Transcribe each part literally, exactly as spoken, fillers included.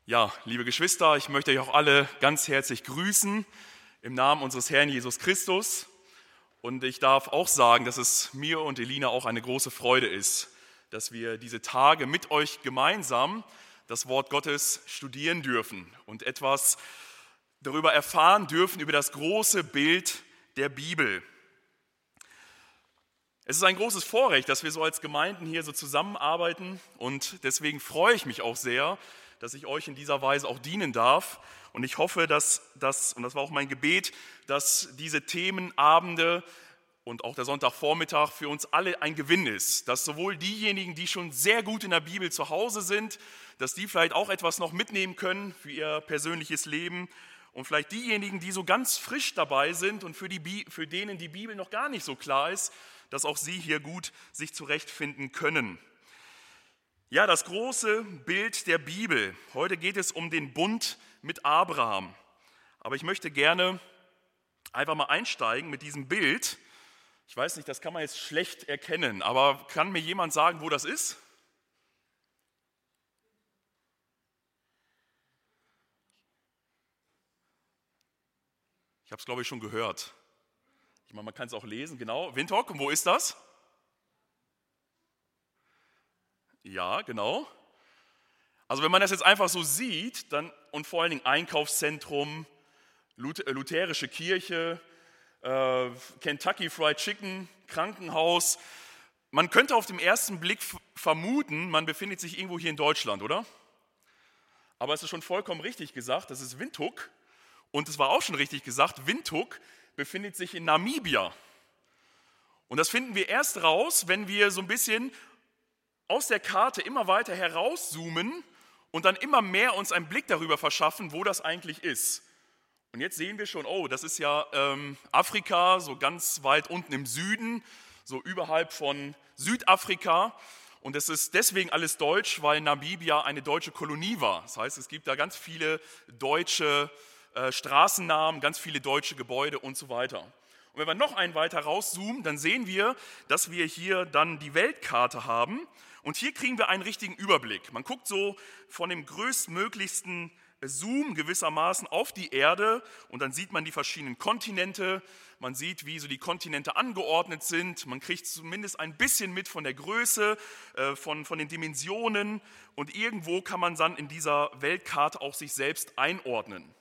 Ja, liebe Geschwister, ich möchte euch auch alle ganz herzlich grüßen im Namen unseres Herrn Jesus Christus. Und ich darf auch sagen, dass es mir und Elina auch eine große Freude ist, dass wir diese Tage mit euch gemeinsam das Wort Gottes studieren dürfen und etwas darüber erfahren dürfen, über das große Bild der Bibel. Es ist ein großes Vorrecht, dass wir so als Gemeinden hier so zusammenarbeiten, und deswegen freue ich mich auch sehr, dass ich euch in dieser Weise auch dienen darf. Und ich hoffe, dass das, und das war auch mein Gebet, dass diese Themenabende und auch der Sonntagvormittag für uns alle ein Gewinn ist. Dass sowohl diejenigen, die schon sehr gut in der Bibel zu Hause sind, dass die vielleicht auch etwas noch mitnehmen können für ihr persönliches Leben. Und vielleicht diejenigen, die so ganz frisch dabei sind und für, die, für denen die Bibel noch gar nicht so klar ist, dass auch sie hier gut sich zurechtfinden können. Ja, das große Bild der Bibel. Heute geht es um den Bund mit Abraham. Aber ich möchte gerne einfach mal einsteigen mit diesem Bild. Ich weiß nicht, das kann man jetzt schlecht erkennen, aber kann mir jemand sagen, wo das ist? Ich habe es, glaube ich, schon gehört. Ich meine, man kann es auch lesen, genau. Windhoek, wo ist das? Ja, genau. Also wenn man das jetzt einfach so sieht, dann und vor allen Dingen Einkaufszentrum, lutherische Kirche, äh, Kentucky Fried Chicken, Krankenhaus. Man könnte auf den ersten Blick f- vermuten, man befindet sich irgendwo hier in Deutschland, oder? Aber es ist schon vollkommen richtig gesagt, das ist Windhoek. Und es war auch schon richtig gesagt, Windhoek befindet sich in Namibia. Und das finden wir erst raus, wenn wir so ein bisschen aus der Karte immer weiter herauszoomen und dann immer mehr uns einen Blick darüber verschaffen, wo das eigentlich ist. Und jetzt sehen wir schon, oh, das ist ja ähm, Afrika, so ganz weit unten im Süden, so überhalb von Südafrika. Und es ist deswegen alles deutsch, weil Namibia eine deutsche Kolonie war. Das heißt, es gibt da ganz viele deutsche äh, Straßennamen, ganz viele deutsche Gebäude und so weiter. Und wenn wir noch einen weiter rauszoomen, dann sehen wir, dass wir hier dann die Weltkarte haben. Und hier kriegen wir einen richtigen Überblick. Man guckt so von dem größtmöglichsten Zoom gewissermaßen auf die Erde und dann sieht man die verschiedenen Kontinente. Man sieht, wie so die Kontinente angeordnet sind. Man kriegt zumindest ein bisschen mit von der Größe, äh, von, von den Dimensionen. Und irgendwo kann man dann in dieser Weltkarte auch sich selbst einordnen.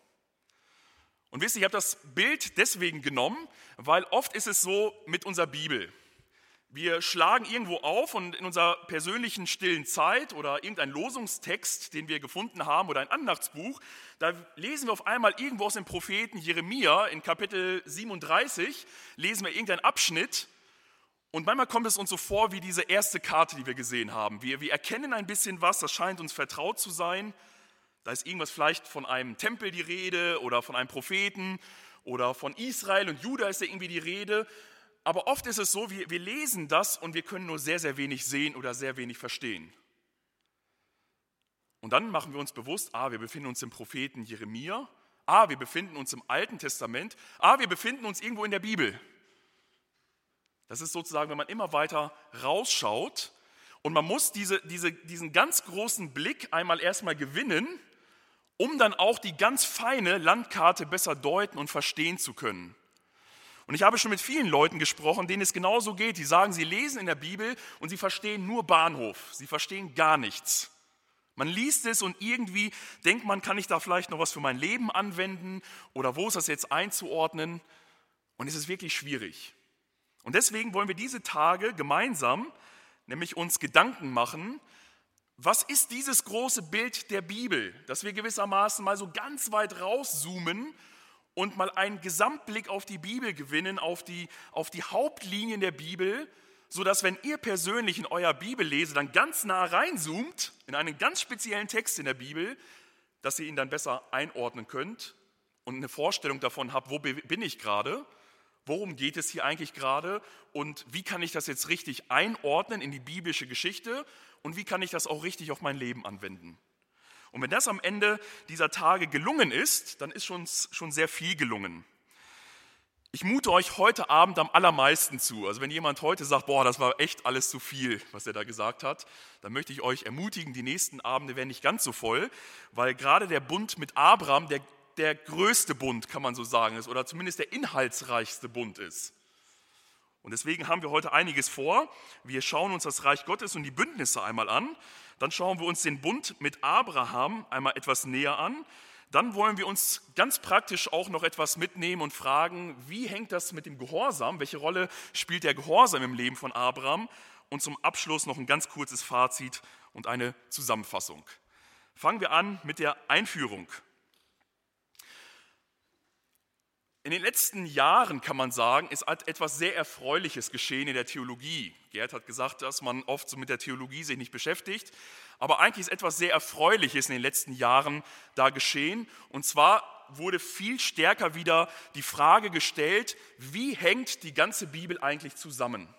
Und wisst ihr, ich habe das Bild deswegen genommen, weil oft ist es so mit unserer Bibel. Wir schlagen irgendwo auf und in unserer persönlichen stillen Zeit oder irgendein Losungstext, den wir gefunden haben, oder ein Andachtsbuch, da lesen wir auf einmal irgendwo aus dem Propheten Jeremia in Kapitel siebenunddreißig, lesen wir irgendeinen Abschnitt und manchmal kommt es uns so vor wie diese erste Karte, die wir gesehen haben. Wir, wir erkennen ein bisschen was, das scheint uns vertraut zu sein. Da ist irgendwas vielleicht von einem Tempel die Rede oder von einem Propheten oder von Israel und Juda ist da irgendwie die Rede. Aber oft ist es so, wir, wir lesen das und wir können nur sehr, sehr wenig sehen oder sehr wenig verstehen. Und dann machen wir uns bewusst, ah, wir befinden uns im Propheten Jeremia, ah, wir befinden uns im Alten Testament, ah, wir befinden uns irgendwo in der Bibel. Das ist sozusagen, wenn man immer weiter rausschaut und man muss diese, diese, diesen ganz großen Blick einmal erstmal gewinnen, um dann auch die ganz feine Landkarte besser deuten und verstehen zu können. Und ich habe schon mit vielen Leuten gesprochen, denen es genauso geht. Die sagen, sie lesen in der Bibel und sie verstehen nur Bahnhof. Sie verstehen gar nichts. Man liest es und irgendwie denkt man, kann ich da vielleicht noch was für mein Leben anwenden oder wo ist das jetzt einzuordnen? Und es ist wirklich schwierig. Und deswegen wollen wir diese Tage gemeinsam nämlich uns Gedanken machen, was ist dieses große Bild der Bibel, dass wir gewissermaßen mal so ganz weit rauszoomen und mal einen Gesamtblick auf die Bibel gewinnen, auf die, auf die Hauptlinien der Bibel, sodass, wenn ihr persönlich in eurer Bibel lese, dann ganz nah reinzoomt, in einen ganz speziellen Text in der Bibel, dass ihr ihn dann besser einordnen könnt und eine Vorstellung davon habt, wo bin ich gerade, worum geht es hier eigentlich gerade und wie kann ich das jetzt richtig einordnen in die biblische Geschichte und wie kann ich das auch richtig auf mein Leben anwenden. Und wenn das am Ende dieser Tage gelungen ist, dann ist schon, schon sehr viel gelungen. Ich mute euch heute Abend am allermeisten zu. Also wenn jemand heute sagt, boah, das war echt alles zu viel, was er da gesagt hat, dann möchte ich euch ermutigen, die nächsten Abende werden nicht ganz so voll, weil gerade der Bund mit Abraham der, der größte Bund, kann man so sagen, ist oder zumindest der inhaltsreichste Bund ist. Und deswegen haben wir heute einiges vor. Wir schauen uns das Reich Gottes und die Bündnisse einmal an. Dann schauen wir uns den Bund mit Abraham einmal etwas näher an. Dann wollen wir uns ganz praktisch auch noch etwas mitnehmen und fragen, wie hängt das mit dem Gehorsam? Welche Rolle spielt der Gehorsam im Leben von Abraham? Und zum Abschluss noch ein ganz kurzes Fazit und eine Zusammenfassung. Fangen wir an mit der Einführung. In den letzten Jahren, kann man sagen, ist etwas sehr Erfreuliches geschehen in der Theologie. Gerd hat gesagt, dass man oft so mit der Theologie sich nicht beschäftigt. Aber eigentlich ist etwas sehr Erfreuliches in den letzten Jahren da geschehen. Und zwar wurde viel stärker wieder die Frage gestellt, wie hängt die ganze Bibel eigentlich zusammen?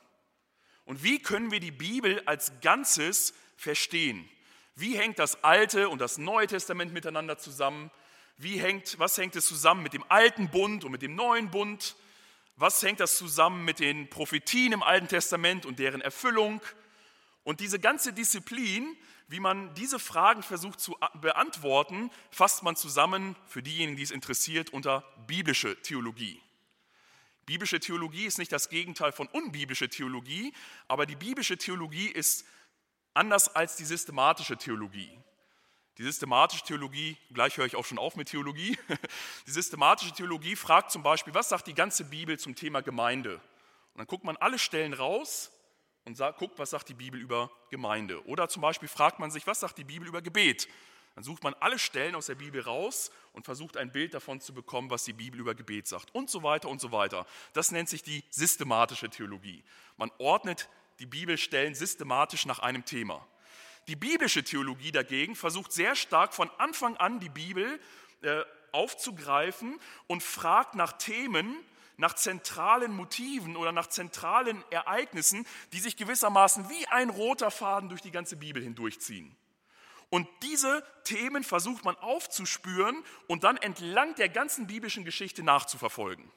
Und wie können wir die Bibel als Ganzes verstehen? Wie hängt das Alte und das Neue Testament miteinander zusammen? Wie hängt, was hängt es zusammen mit dem alten Bund und mit dem neuen Bund? Was hängt das zusammen mit den Prophetien im Alten Testament und deren Erfüllung? Und diese ganze Disziplin, wie man diese Fragen versucht zu beantworten, fasst man zusammen, für diejenigen, die es interessiert, unter biblische Theologie. Biblische Theologie ist nicht das Gegenteil von unbiblischer Theologie, aber die biblische Theologie ist anders als die systematische Theologie. Die systematische Theologie, gleich höre ich auch schon auf mit Theologie, die systematische Theologie fragt zum Beispiel, was sagt die ganze Bibel zum Thema Gemeinde? Und dann guckt man alle Stellen raus und sagt, guckt, was sagt die Bibel über Gemeinde. Oder zum Beispiel fragt man sich, was sagt die Bibel über Gebet? Dann sucht man alle Stellen aus der Bibel raus und versucht ein Bild davon zu bekommen, was die Bibel über Gebet sagt und so weiter und so weiter. Das nennt sich die systematische Theologie. Man ordnet die Bibelstellen systematisch nach einem Thema. Die biblische Theologie dagegen versucht sehr stark von Anfang an die Bibel äh, aufzugreifen und fragt nach Themen, nach zentralen Motiven oder nach zentralen Ereignissen, die sich gewissermaßen wie ein roter Faden durch die ganze Bibel hindurchziehen. Und diese Themen versucht man aufzuspüren und dann entlang der ganzen biblischen Geschichte nachzuverfolgen.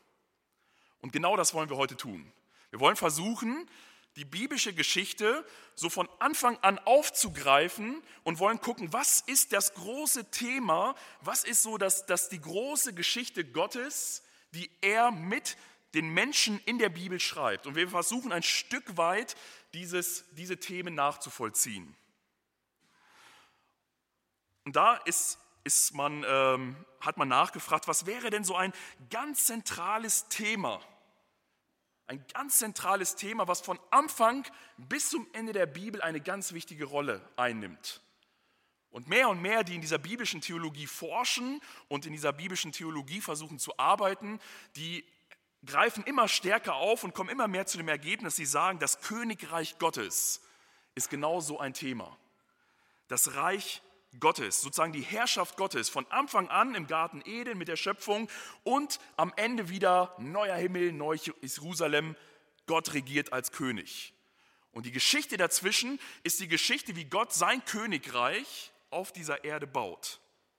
Und genau das wollen wir heute tun. Wir wollen versuchen, die biblische Geschichte so von Anfang an aufzugreifen und wollen gucken, was ist das große Thema, was ist so das, das die große Geschichte Gottes, die er mit den Menschen in der Bibel schreibt. Und wir versuchen ein Stück weit dieses, diese Themen nachzuvollziehen. Und da ist, ist man, ähm, hat man nachgefragt, was wäre denn so ein ganz zentrales Thema? Ein ganz zentrales Thema, was von Anfang bis zum Ende der Bibel eine ganz wichtige Rolle einnimmt. Und mehr und mehr, die in dieser biblischen Theologie forschen und in dieser biblischen Theologie versuchen zu arbeiten, die greifen immer stärker auf und kommen immer mehr zu dem Ergebnis, sie sagen, das Königreich Gottes ist genau so ein Thema. Das Reich Gottes, sozusagen die Herrschaft Gottes, von Anfang an im Garten Eden mit der Schöpfung und am Ende wieder neuer Himmel, neues Jerusalem, Gott regiert als König. Und die Geschichte dazwischen ist die Geschichte, wie Gott sein Königreich auf dieser Erde baut.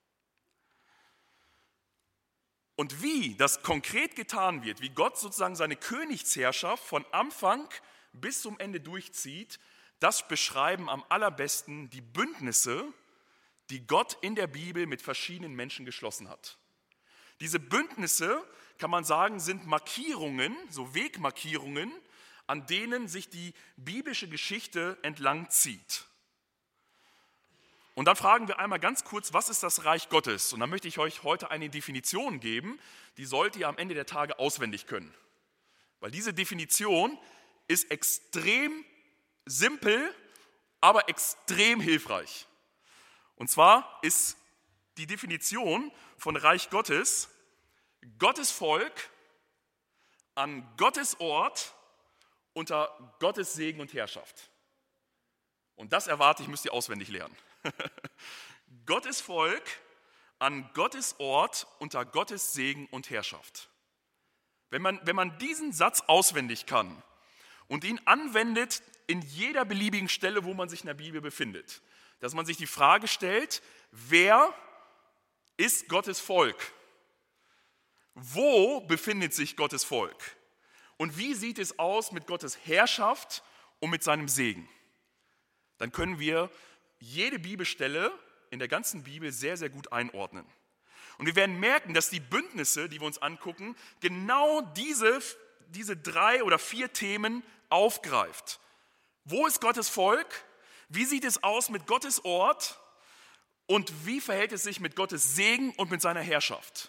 Und wie das konkret getan wird, wie Gott sozusagen seine Königsherrschaft von Anfang bis zum Ende durchzieht, das beschreiben am allerbesten die Bündnisse, die Gott in der Bibel mit verschiedenen Menschen geschlossen hat. Diese Bündnisse, kann man sagen, sind Markierungen, so Wegmarkierungen, an denen sich die biblische Geschichte entlang zieht. Und dann fragen wir einmal ganz kurz, was ist das Reich Gottes? Und dann möchte ich euch heute eine Definition geben, die sollt ihr am Ende der Tage auswendig können. Weil diese Definition ist extrem simpel, aber extrem hilfreich. Und zwar ist die Definition von Reich Gottes Gottes Volk an Gottes Ort unter Gottes Segen und Herrschaft. Und das erwarte ich, müsst ihr auswendig lernen. Gottes Volk an Gottes Ort unter Gottes Segen und Herrschaft. Wenn man, wenn man diesen Satz auswendig kann und ihn anwendet in jeder beliebigen Stelle, wo man sich in der Bibel befindet, dass man sich die Frage stellt, wer ist Gottes Volk? Wo befindet sich Gottes Volk? Und wie sieht es aus mit Gottes Herrschaft und mit seinem Segen? Dann können wir jede Bibelstelle in der ganzen Bibel sehr, sehr gut einordnen. Und wir werden merken, dass die Bündnisse, die wir uns angucken, genau diese, diese drei oder vier Themen aufgreift. Wo ist Gottes Volk? Wie sieht es aus mit Gottes Ort? Und wie verhält es sich mit Gottes Segen und mit seiner Herrschaft?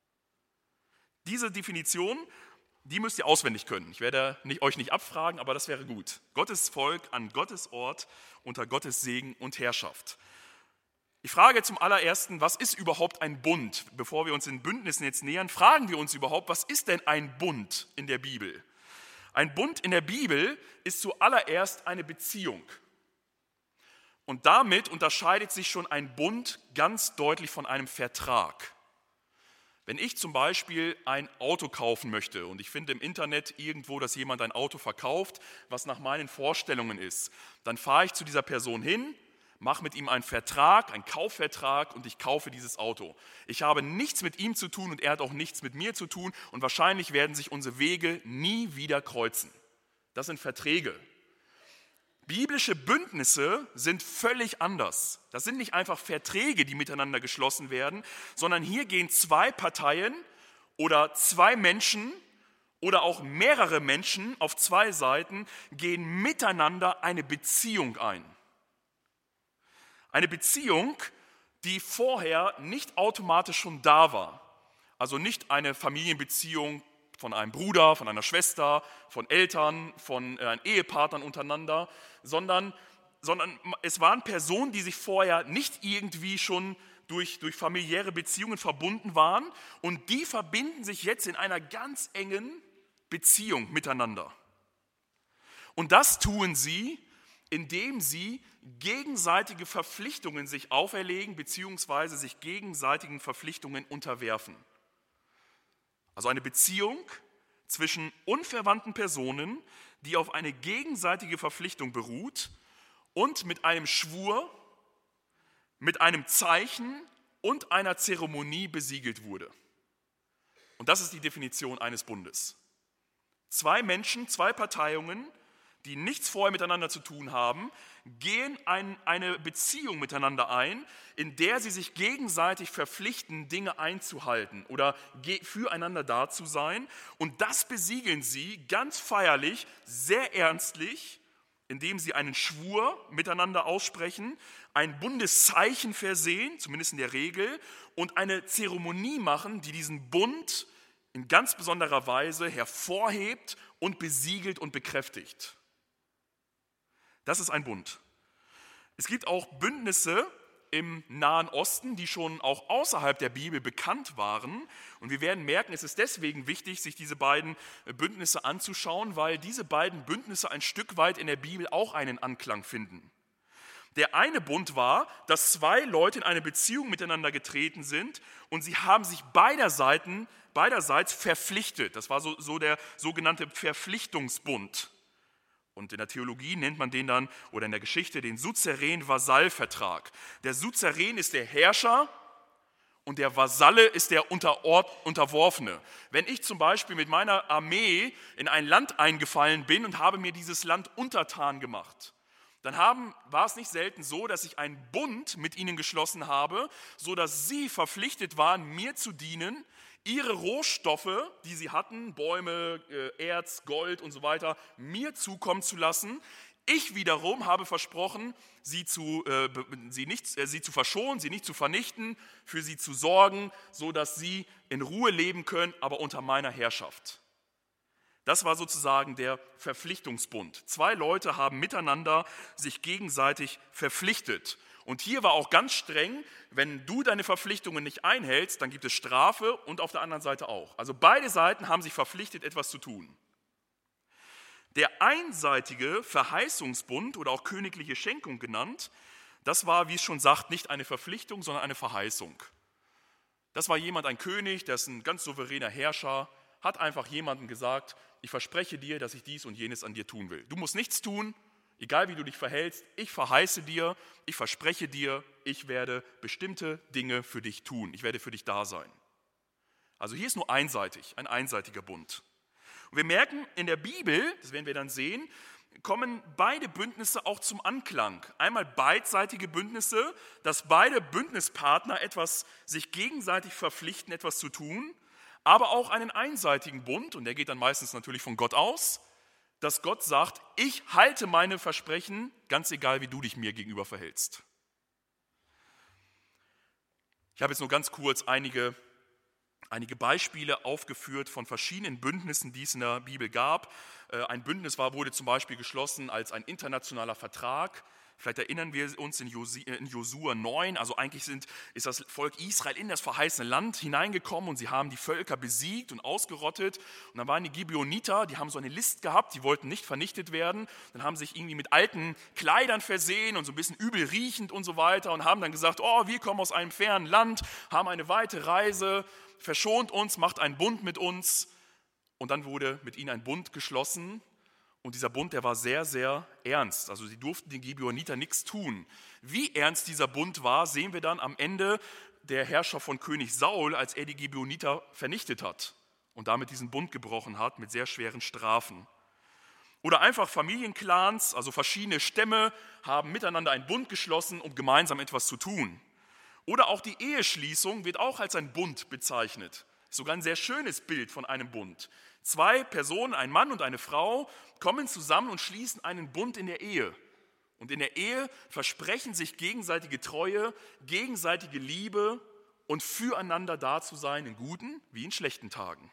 Diese Definition, die müsst ihr auswendig können. Ich werde nicht, euch nicht abfragen, aber das wäre gut. Gottes Volk an Gottes Ort unter Gottes Segen und Herrschaft. Ich frage zum allerersten, was ist überhaupt ein Bund? Bevor wir uns den Bündnissen jetzt nähern, fragen wir uns überhaupt, was ist denn ein Bund in der Bibel? Ein Bund in der Bibel ist zuallererst eine Beziehung. Und damit unterscheidet sich schon ein Bund ganz deutlich von einem Vertrag. Wenn ich zum Beispiel ein Auto kaufen möchte und ich finde im Internet irgendwo, dass jemand ein Auto verkauft, was nach meinen Vorstellungen ist, dann fahre ich zu dieser Person hin, mache mit ihm einen Vertrag, einen Kaufvertrag und ich kaufe dieses Auto. Ich habe nichts mit ihm zu tun und er hat auch nichts mit mir zu tun und wahrscheinlich werden sich unsere Wege nie wieder kreuzen. Das sind Verträge. Biblische Bündnisse sind völlig anders. Das sind nicht einfach Verträge, die miteinander geschlossen werden, sondern hier gehen zwei Parteien oder zwei Menschen oder auch mehrere Menschen auf zwei Seiten, gehen miteinander eine Beziehung ein. Eine Beziehung, die vorher nicht automatisch schon da war. Also nicht eine Familienbeziehung von einem Bruder, von einer Schwester, von Eltern, von äh, Ehepartnern untereinander, sondern, sondern es waren Personen, die sich vorher nicht irgendwie schon durch, durch familiäre Beziehungen verbunden waren und die verbinden sich jetzt in einer ganz engen Beziehung miteinander. Und das tun sie, indem sie gegenseitige Verpflichtungen sich auferlegen beziehungsweise sich gegenseitigen Verpflichtungen unterwerfen. Also eine Beziehung zwischen unverwandten Personen, die auf eine gegenseitige Verpflichtung beruht und mit einem Schwur, mit einem Zeichen und einer Zeremonie besiegelt wurde. Und das ist die Definition eines Bundes. Zwei Menschen, zwei Parteiungen, die nichts vorher miteinander zu tun haben, gehen ein, eine Beziehung miteinander ein, in der sie sich gegenseitig verpflichten, Dinge einzuhalten oder füreinander da zu sein. Und das besiegeln sie ganz feierlich, sehr ernstlich, indem sie einen Schwur miteinander aussprechen, ein Bundeszeichen versehen, zumindest in der Regel, und eine Zeremonie machen, die diesen Bund in ganz besonderer Weise hervorhebt und besiegelt und bekräftigt. Das ist ein Bund. Es gibt auch Bündnisse im Nahen Osten, die schon auch außerhalb der Bibel bekannt waren. Und wir werden merken, es ist deswegen wichtig, sich diese beiden Bündnisse anzuschauen, weil diese beiden Bündnisse ein Stück weit in der Bibel auch einen Anklang finden. Der eine Bund war, dass zwei Leute in eine Beziehung miteinander getreten sind und sie haben sich beider Seiten, beiderseits verpflichtet. Das war so, so der sogenannte Verpflichtungsbund. Und in der Theologie nennt man den dann, oder in der Geschichte, den Suzerän-Vasall-Vertrag. Der Suzerän ist der Herrscher und der Vasalle ist der Unterort, Unterworfene. Wenn ich zum Beispiel mit meiner Armee in ein Land eingefallen bin und habe mir dieses Land untertan gemacht, dann haben, war es nicht selten so, dass ich einen Bund mit ihnen geschlossen habe, sodass sie verpflichtet waren, mir zu dienen, ihre Rohstoffe, die sie hatten, Bäume, Erz, Gold und so weiter, mir zukommen zu lassen. Ich wiederum habe versprochen, sie zu, äh, sie nicht, äh, sie zu verschonen, sie nicht zu vernichten, für sie zu sorgen, sodass sie in Ruhe leben können, aber unter meiner Herrschaft. Das war sozusagen der Verpflichtungsbund. Zwei Leute haben miteinander sich gegenseitig verpflichtet. Und hier war auch ganz streng, wenn du deine Verpflichtungen nicht einhältst, dann gibt es Strafe und auf der anderen Seite auch. Also beide Seiten haben sich verpflichtet, etwas zu tun. Der einseitige Verheißungsbund oder auch königliche Schenkung genannt, das war, wie es schon sagt, nicht eine Verpflichtung, sondern eine Verheißung. Das war jemand, ein König, der ist ein ganz souveräner Herrscher, hat einfach jemandem gesagt, ich verspreche dir, dass ich dies und jenes an dir tun will. Du musst nichts tun, egal wie du dich verhältst, ich verheiße dir, ich verspreche dir, ich werde bestimmte Dinge für dich tun, ich werde für dich da sein. Also hier ist nur einseitig, ein einseitiger Bund. Und wir merken, in der Bibel, das werden wir dann sehen, kommen beide Bündnisse auch zum Anklang. Einmal beidseitige Bündnisse, dass beide Bündnispartner etwas sich gegenseitig verpflichten, etwas zu tun, aber auch einen einseitigen Bund, und der geht dann meistens natürlich von Gott aus, dass Gott sagt, ich halte meine Versprechen, ganz egal, wie du dich mir gegenüber verhältst. Ich habe jetzt nur ganz kurz einige, einige Beispiele aufgeführt von verschiedenen Bündnissen, die es in der Bibel gab. Ein Bündnis war, wurde zum Beispiel geschlossen als ein internationaler Vertrag. Vielleicht erinnern wir uns in Josua neun, also eigentlich sind, ist das Volk Israel in das verheißene Land hineingekommen und sie haben die Völker besiegt und ausgerottet. Und dann waren die Gibeoniter, die haben so eine List gehabt, die wollten nicht vernichtet werden. Dann haben sie sich irgendwie mit alten Kleidern versehen und so ein bisschen übel riechend und so weiter und haben dann gesagt, oh, wir kommen aus einem fernen Land, haben eine weite Reise, verschont uns, macht einen Bund mit uns. Und dann wurde mit ihnen ein Bund geschlossen. Und dieser Bund, der war sehr, sehr ernst. Also sie durften den Gibeoniter nichts tun. Wie ernst dieser Bund war, sehen wir dann am Ende der Herrschaft von König Saul, als er die Gibeoniter vernichtet hat und damit diesen Bund gebrochen hat mit sehr schweren Strafen. Oder einfach Familienclans, also verschiedene Stämme, haben miteinander einen Bund geschlossen, um gemeinsam etwas zu tun. Oder auch die Eheschließung wird auch als ein Bund bezeichnet. Ist sogar ein sehr schönes Bild von einem Bund. Zwei Personen, ein Mann und eine Frau, kommen zusammen und schließen einen Bund in der Ehe. Und in der Ehe versprechen sich gegenseitige Treue, gegenseitige Liebe und füreinander da zu sein in guten wie in schlechten Tagen.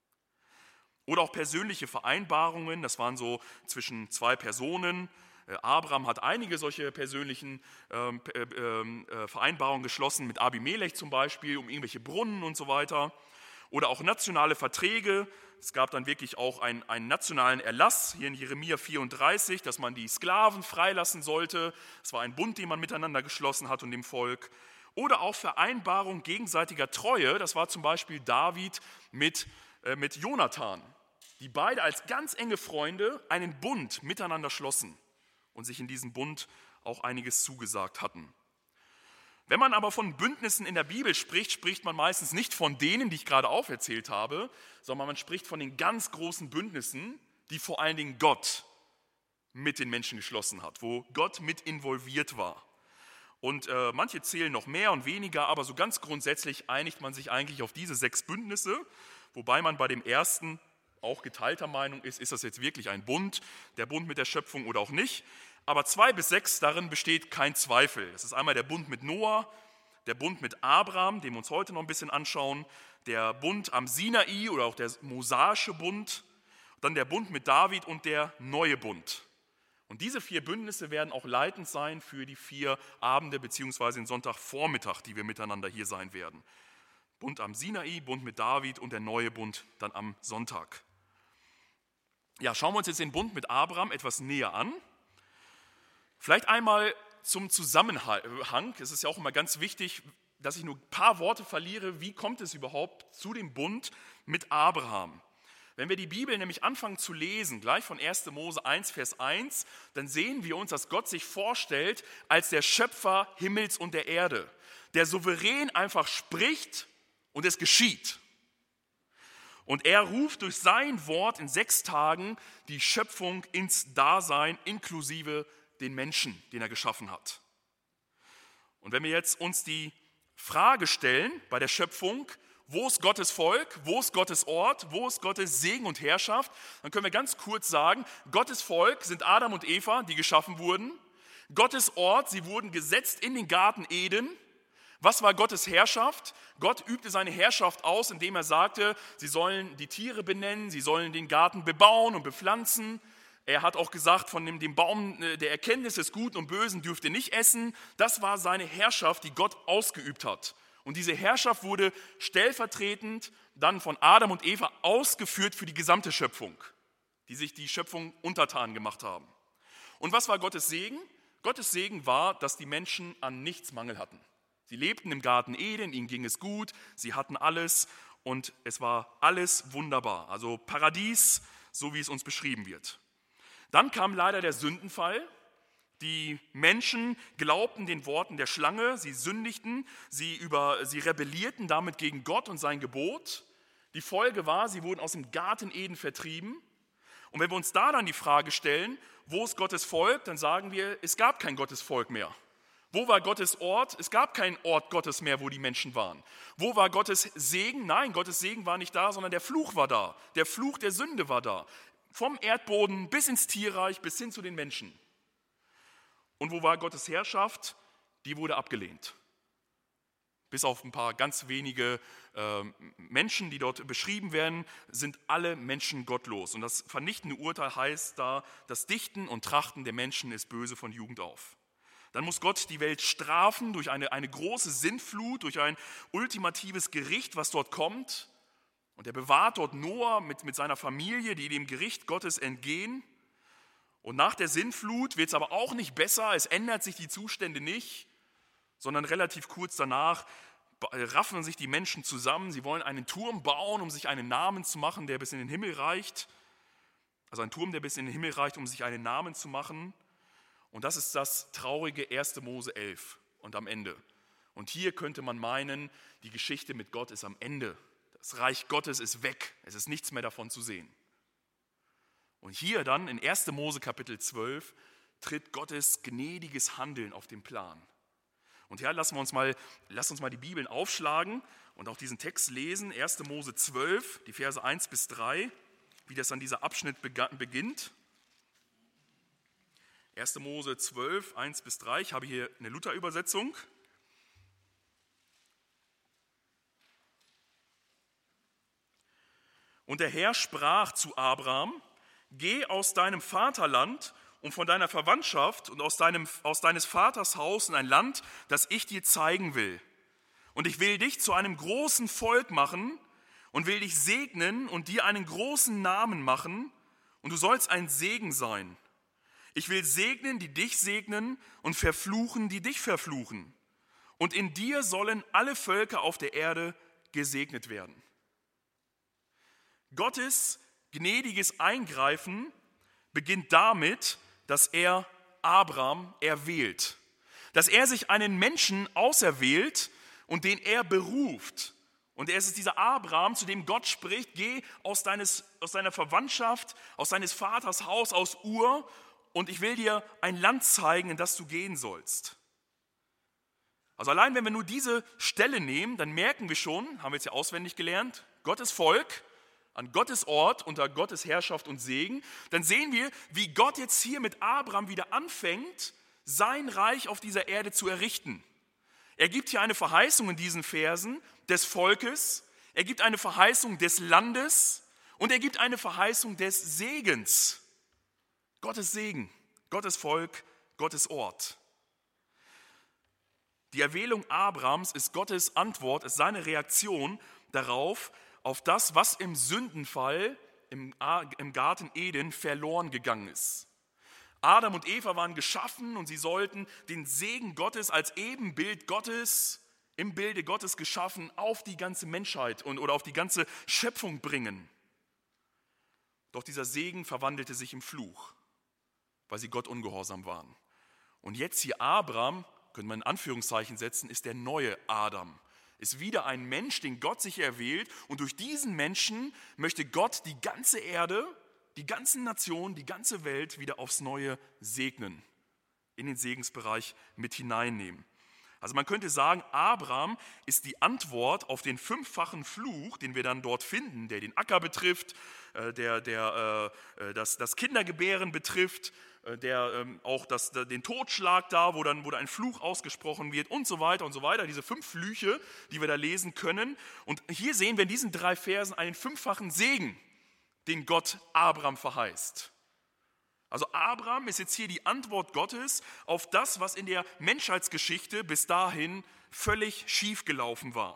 Oder auch persönliche Vereinbarungen, das waren so zwischen zwei Personen. Abraham hat einige solche persönlichen ähm, äh, Vereinbarungen geschlossen, mit Abimelech zum Beispiel, um irgendwelche Brunnen und so weiter. Oder auch nationale Verträge. Es gab dann wirklich auch einen, einen nationalen Erlass, hier in Jeremia vierunddreißig, dass man die Sklaven freilassen sollte. Es war ein Bund, den man miteinander geschlossen hat und dem Volk. Oder auch Vereinbarung gegenseitiger Treue, das war zum Beispiel David mit, äh, mit Jonathan, die beide als ganz enge Freunde einen Bund miteinander schlossen und sich in diesem Bund auch einiges zugesagt hatten. Wenn man aber von Bündnissen in der Bibel spricht, spricht man meistens nicht von denen, die ich gerade aufgezählt habe, sondern man spricht von den ganz großen Bündnissen, die vor allen Dingen Gott mit den Menschen geschlossen hat, wo Gott mit involviert war. Und äh, manche zählen noch mehr und weniger, aber so ganz grundsätzlich einigt man sich eigentlich auf diese sechs Bündnisse, wobei man bei dem ersten auch geteilter Meinung ist, ist das jetzt wirklich ein Bund, der Bund mit der Schöpfung oder auch nicht. Aber zwei bis sechs, darin besteht kein Zweifel. Das ist einmal der Bund mit Noah, der Bund mit Abraham, den wir uns heute noch ein bisschen anschauen, der Bund am Sinai oder auch der mosaische Bund, dann der Bund mit David und der neue Bund. Und diese vier Bündnisse werden auch leitend sein für die vier Abende bzw. den Sonntagvormittag, die wir miteinander hier sein werden. Bund am Sinai, Bund mit David und der neue Bund dann am Sonntag. Ja, schauen wir uns jetzt den Bund mit Abraham etwas näher an. Vielleicht einmal zum Zusammenhang. Es ist ja auch immer ganz wichtig, dass ich nur ein paar Worte verliere. Wie kommt es überhaupt zu dem Bund mit Abraham? Wenn wir die Bibel nämlich anfangen zu lesen, gleich von erster Mose eins, Vers eins, dann sehen wir uns, dass Gott sich vorstellt als der Schöpfer Himmels und der Erde, der souverän einfach spricht und es geschieht. Und er ruft durch sein Wort in sechs Tagen die Schöpfung ins Dasein, inklusive den Menschen, den er geschaffen hat. Und wenn wir jetzt uns die Frage stellen bei der Schöpfung, wo ist Gottes Volk, wo ist Gottes Ort, wo ist Gottes Segen und Herrschaft, dann können wir ganz kurz sagen, Gottes Volk sind Adam und Eva, die geschaffen wurden. Gottes Ort, sie wurden gesetzt in den Garten Eden. Was war Gottes Herrschaft? Gott übte seine Herrschaft aus, indem er sagte, sie sollen die Tiere benennen, sie sollen den Garten bebauen und bepflanzen. Er hat auch gesagt, von dem, dem Baum der Erkenntnis des Guten und Bösen dürft ihr nicht essen. Das war seine Herrschaft, die Gott ausgeübt hat. Und diese Herrschaft wurde stellvertretend dann von Adam und Eva ausgeführt für die gesamte Schöpfung, die sich die Schöpfung untertan gemacht haben. Und was war Gottes Segen? Gottes Segen war, dass die Menschen an nichts Mangel hatten. Sie lebten im Garten Eden, ihnen ging es gut, sie hatten alles und es war alles wunderbar. Also Paradies, so wie es uns beschrieben wird. Dann kam leider der Sündenfall. Die Menschen glaubten den Worten der Schlange, sie sündigten, sie, über, sie rebellierten damit gegen Gott und sein Gebot. Die Folge war, sie wurden aus dem Garten Eden vertrieben. Und wenn wir uns da dann die Frage stellen, wo ist Gottes Volk, dann sagen wir, es gab kein Gottes Volk mehr. Wo war Gottes Ort? Es gab keinen Ort Gottes mehr, wo die Menschen waren. Wo war Gottes Segen? Nein, Gottes Segen war nicht da, sondern der Fluch war da. Der Fluch der Sünde war da. Vom Erdboden bis ins Tierreich, bis hin zu den Menschen. Und wo war Gottes Herrschaft? Die wurde abgelehnt. Bis auf ein paar ganz wenige äh, Menschen, die dort beschrieben werden, sind alle Menschen gottlos. Und das vernichtende Urteil heißt da, das Dichten und Trachten der Menschen ist böse von Jugend auf. Dann muss Gott die Welt strafen durch eine, eine große Sintflut, durch ein ultimatives Gericht, was dort kommt. Und er bewahrt dort Noah mit, mit seiner Familie, die dem Gericht Gottes entgehen. Und nach der Sintflut wird es aber auch nicht besser, es ändert sich die Zustände nicht, sondern relativ kurz danach raffen sich die Menschen zusammen. Sie wollen einen Turm bauen, um sich einen Namen zu machen, der bis in den Himmel reicht. Also ein Turm, der bis in den Himmel reicht, um sich einen Namen zu machen. Und das ist das traurige erste Mose elf und am Ende. Und hier könnte man meinen, die Geschichte mit Gott ist am Ende. Das Reich Gottes ist weg, es ist nichts mehr davon zu sehen. Und hier dann in erste Mose Kapitel zwölf tritt Gottes gnädiges Handeln auf den Plan. Und ja, lassen wir uns mal, lasst uns mal die Bibeln aufschlagen und auch diesen Text lesen. erste Mose zwölf, die Verse eins bis drei, wie das dann dieser Abschnitt beginnt. erste Mose zwölf, eins bis drei, ich habe hier eine Luther-Übersetzung. Und der Herr sprach zu Abraham, geh aus deinem Vaterland und von deiner Verwandtschaft und aus, deinem, aus deines Vaters Haus in ein Land, das ich dir zeigen will. Und ich will dich zu einem großen Volk machen und will dich segnen und dir einen großen Namen machen und du sollst ein Segen sein. Ich will segnen, die dich segnen und verfluchen, die dich verfluchen. Und in dir sollen alle Völker auf der Erde gesegnet werden. Gottes gnädiges Eingreifen beginnt damit, dass er Abraham erwählt. Dass er sich einen Menschen auserwählt und den er beruft. Und er ist dieser Abraham, zu dem Gott spricht, geh aus, deines, aus deiner Verwandtschaft, aus deines Vaters Haus, aus Ur, und ich will dir ein Land zeigen, in das du gehen sollst. Also allein wenn wir nur diese Stelle nehmen, dann merken wir schon, haben wir jetzt ja auswendig gelernt, Gottes Volk an Gottes Ort unter Gottes Herrschaft und Segen, dann sehen wir, wie Gott jetzt hier mit Abraham wieder anfängt, sein Reich auf dieser Erde zu errichten. Er gibt hier eine Verheißung in diesen Versen des Volkes, er gibt eine Verheißung des Landes und er gibt eine Verheißung des Segens. Gottes Segen, Gottes Volk, Gottes Ort. Die Erwählung Abrahams ist Gottes Antwort, ist seine Reaktion darauf, auf das, was im Sündenfall im, im Garten Eden verloren gegangen ist. Adam und Eva waren geschaffen und sie sollten den Segen Gottes als Ebenbild Gottes, im Bilde Gottes geschaffen, auf die ganze Menschheit und, oder auf die ganze Schöpfung bringen. Doch dieser Segen verwandelte sich im Fluch, weil sie Gott ungehorsam waren. Und jetzt hier Abraham, könnte man in Anführungszeichen setzen, ist der neue Adam. Ist wieder ein Mensch, den Gott sich erwählt. Und durch diesen Menschen möchte Gott die ganze Erde, die ganzen Nationen, die ganze Welt wieder aufs Neue segnen. In den Segensbereich mit hineinnehmen. Also man könnte sagen, Abraham ist die Antwort auf den fünffachen Fluch, den wir dann dort finden, der den Acker betrifft, der, der äh, das, das Kindergebären betrifft, der ähm, auch das, den Totschlag da, wo dann, wo dann ein Fluch ausgesprochen wird und so weiter und so weiter. Diese fünf Flüche, die wir da lesen können. Und hier sehen wir in diesen drei Versen einen fünffachen Segen, den Gott Abraham verheißt. Also Abraham ist jetzt hier die Antwort Gottes auf das, was in der Menschheitsgeschichte bis dahin völlig schiefgelaufen war.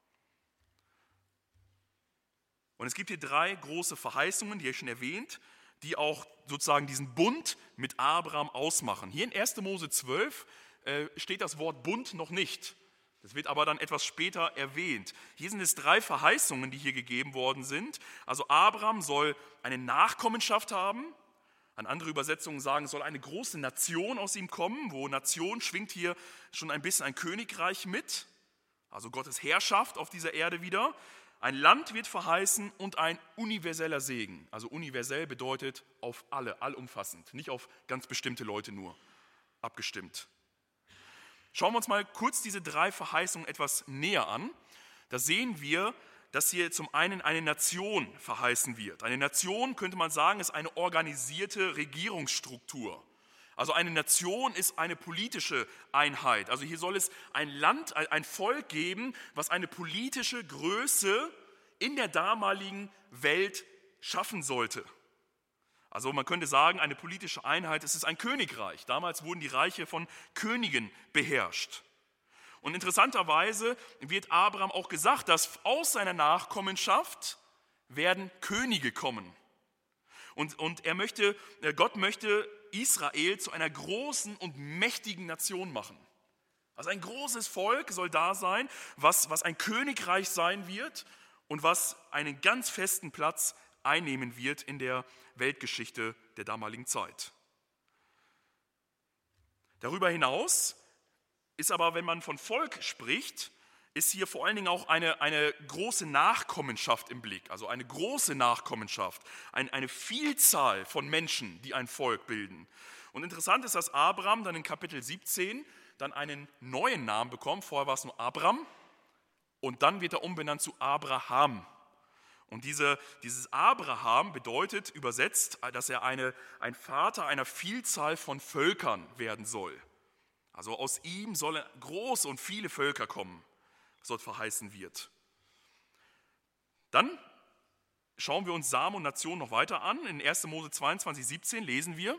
Und es gibt hier drei große Verheißungen, die habe ich schon erwähnt, die auch sozusagen diesen Bund mit Abraham ausmachen. Hier in erste Mose zwölf äh, steht das Wort Bund noch nicht. Das wird aber dann etwas später erwähnt. Hier sind es drei Verheißungen, die hier gegeben worden sind. Also Abraham soll eine Nachkommenschaft haben. An andere Übersetzungen sagen, es soll eine große Nation aus ihm kommen. Wo Nation schwingt hier schon ein bisschen ein Königreich mit. Also Gottes Herrschaft auf dieser Erde wieder. Ein Land wird verheißen und ein universeller Segen. Also universell bedeutet auf alle, allumfassend, nicht auf ganz bestimmte Leute nur abgestimmt. Schauen wir uns mal kurz diese drei Verheißungen etwas näher an. Da sehen wir, dass hier zum einen eine Nation verheißen wird. Eine Nation, könnte man sagen, ist eine organisierte Regierungsstruktur. Also eine Nation ist eine politische Einheit. Also hier soll es ein Land, ein Volk geben, was eine politische Größe in der damaligen Welt schaffen sollte. Also man könnte sagen, eine politische Einheit, es ist ein Königreich. Damals wurden die Reiche von Königen beherrscht. Und interessanterweise wird Abraham auch gesagt, dass aus seiner Nachkommenschaft werden Könige kommen. Und, und er möchte, Gott möchte Israel zu einer großen und mächtigen Nation machen. Also ein großes Volk soll da sein, was, was ein Königreich sein wird und was einen ganz festen Platz einnehmen wird in der Weltgeschichte der damaligen Zeit. Darüber hinaus ist aber, wenn man von Volk spricht, ist hier vor allen Dingen auch eine, eine große Nachkommenschaft im Blick, also eine große Nachkommenschaft, ein, eine Vielzahl von Menschen, die ein Volk bilden. Und interessant ist, dass Abraham dann in Kapitel siebzehn dann einen neuen Namen bekommt, vorher war es nur Abram und dann wird er umbenannt zu Abraham. Und diese, dieses Abraham bedeutet übersetzt, dass er eine, ein Vater einer Vielzahl von Völkern werden soll. Also aus ihm sollen große und viele Völker kommen, was dort verheißen wird. Dann schauen wir uns Samen und Nation noch weiter an. In erster Mose zweiundzwanzig, siebzehn lesen wir: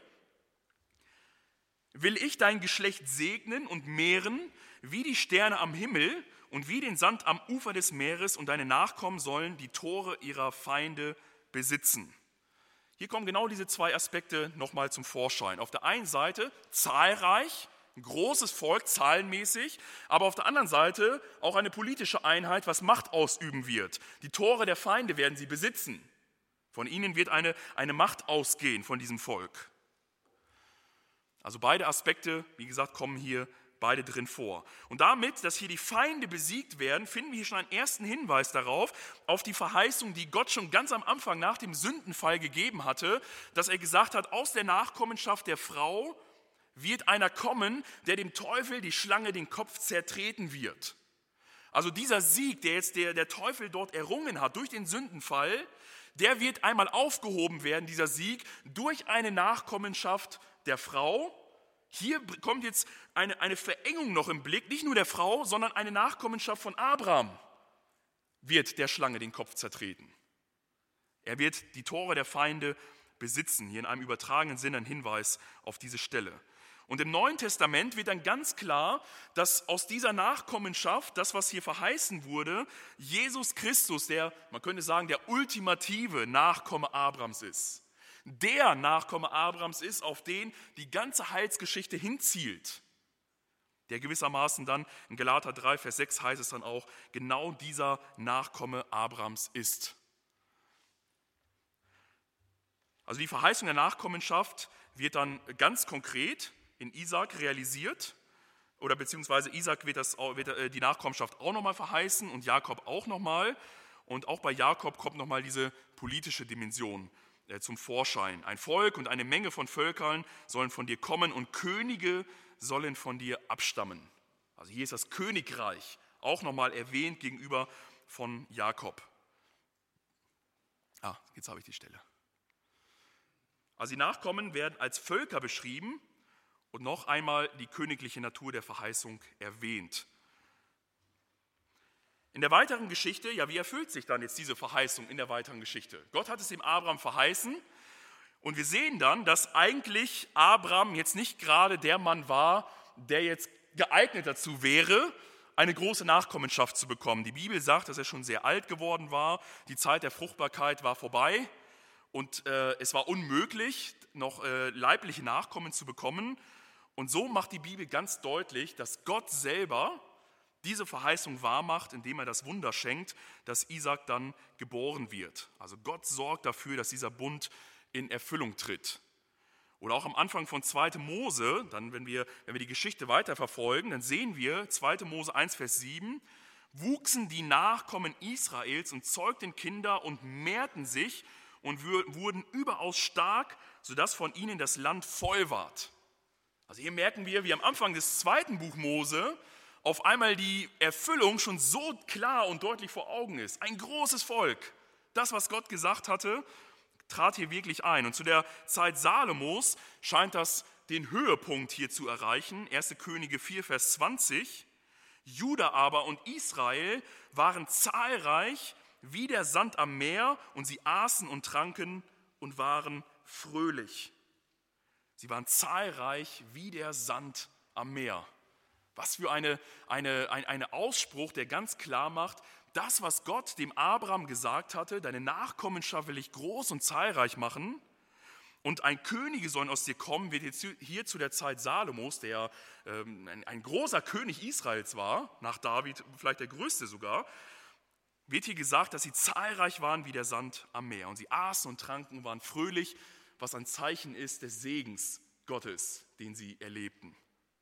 Will ich dein Geschlecht segnen und mehren, wie die Sterne am Himmel und wie den Sand am Ufer des Meeres, und deine Nachkommen sollen die Tore ihrer Feinde besitzen. Hier kommen genau diese zwei Aspekte nochmal zum Vorschein. Auf der einen Seite zahlreich, ein großes Volk, zahlenmäßig, aber auf der anderen Seite auch eine politische Einheit, was Macht ausüben wird. Die Tore der Feinde werden sie besitzen. Von ihnen wird eine, eine Macht ausgehen, von diesem Volk. Also beide Aspekte, wie gesagt, kommen hier beide drin vor. Und damit, dass hier die Feinde besiegt werden, finden wir hier schon einen ersten Hinweis darauf, auf die Verheißung, die Gott schon ganz am Anfang nach dem Sündenfall gegeben hatte, dass er gesagt hat, aus der Nachkommenschaft der Frau wird einer kommen, der dem Teufel, die Schlange, den Kopf zertreten wird. Also dieser Sieg, der jetzt der, der Teufel dort errungen hat durch den Sündenfall, der wird einmal aufgehoben werden, dieser Sieg, durch eine Nachkommenschaft der Frau. Hier kommt jetzt eine, eine Verengung noch im Blick, nicht nur der Frau, sondern eine Nachkommenschaft von Abraham wird der Schlange den Kopf zertreten. Er wird die Tore der Feinde besitzen. Hier in einem übertragenen Sinne ein Hinweis auf diese Stelle. Und im Neuen Testament wird dann ganz klar, dass aus dieser Nachkommenschaft, das, was hier verheißen wurde, Jesus Christus, der, man könnte sagen, der ultimative Nachkomme Abrahams ist. Der Nachkomme Abrahams ist, auf den die ganze Heilsgeschichte hinzielt. Der gewissermaßen dann in Galater drei, Vers sechs heißt es dann auch, genau dieser Nachkomme Abrahams ist. Also die Verheißung der Nachkommenschaft wird dann ganz konkret in Isaak realisiert, oder beziehungsweise Isaak wird, das, wird die Nachkommenschaft auch nochmal verheißen und Jakob auch nochmal. Und auch bei Jakob kommt nochmal diese politische Dimension zum Vorschein. Ein Volk und eine Menge von Völkern sollen von dir kommen und Könige sollen von dir abstammen. Also hier ist das Königreich auch nochmal erwähnt gegenüber von Jakob. Ah, jetzt habe ich die Stelle. Also die Nachkommen werden als Völker beschrieben und noch einmal die königliche Natur der Verheißung erwähnt. In der weiteren Geschichte, ja, wie erfüllt sich dann jetzt diese Verheißung in der weiteren Geschichte? Gott hat es dem Abraham verheißen und wir sehen dann, dass eigentlich Abraham jetzt nicht gerade der Mann war, der jetzt geeignet dazu wäre, eine große Nachkommenschaft zu bekommen. Die Bibel sagt, dass er schon sehr alt geworden war, die Zeit der Fruchtbarkeit war vorbei und äh, es war unmöglich, noch äh, leibliche Nachkommen zu bekommen. Und so macht die Bibel ganz deutlich, dass Gott selber diese Verheißung wahrmacht, indem er das Wunder schenkt, dass Isaak dann geboren wird. Also Gott sorgt dafür, dass dieser Bund in Erfüllung tritt. Oder auch am Anfang von zweiter Mose, dann wenn wir, wenn wir die Geschichte weiterverfolgen, dann sehen wir zweiter Mose eins, Vers sieben, wuchsen die Nachkommen Israels und zeugten Kinder und mehrten sich und wurden überaus stark, sodass von ihnen das Land voll ward. Also hier merken wir, wie am Anfang des zweiten Buch Mose auf einmal die Erfüllung schon so klar und deutlich vor Augen ist. Ein großes Volk. Das, was Gott gesagt hatte, trat hier wirklich ein. Und zu der Zeit Salomos scheint das den Höhepunkt hier zu erreichen. erste Könige vier, Vers zwanzig. Juda aber und Israel waren zahlreich wie der Sand am Meer und sie aßen und tranken und waren fröhlich. Sie waren zahlreich wie der Sand am Meer. Was für eine, eine, ein eine Ausspruch, der ganz klar macht, das, was Gott dem Abraham gesagt hatte, deine Nachkommenschaft will ich groß und zahlreich machen und ein Könige sollen aus dir kommen, wird jetzt hier zu der Zeit Salomos, der ähm, ein, ein großer König Israels war, nach David vielleicht der größte sogar, wird hier gesagt, dass sie zahlreich waren wie der Sand am Meer. Und sie aßen und tranken und waren fröhlich, was ein Zeichen ist des Segens Gottes, den sie erlebten.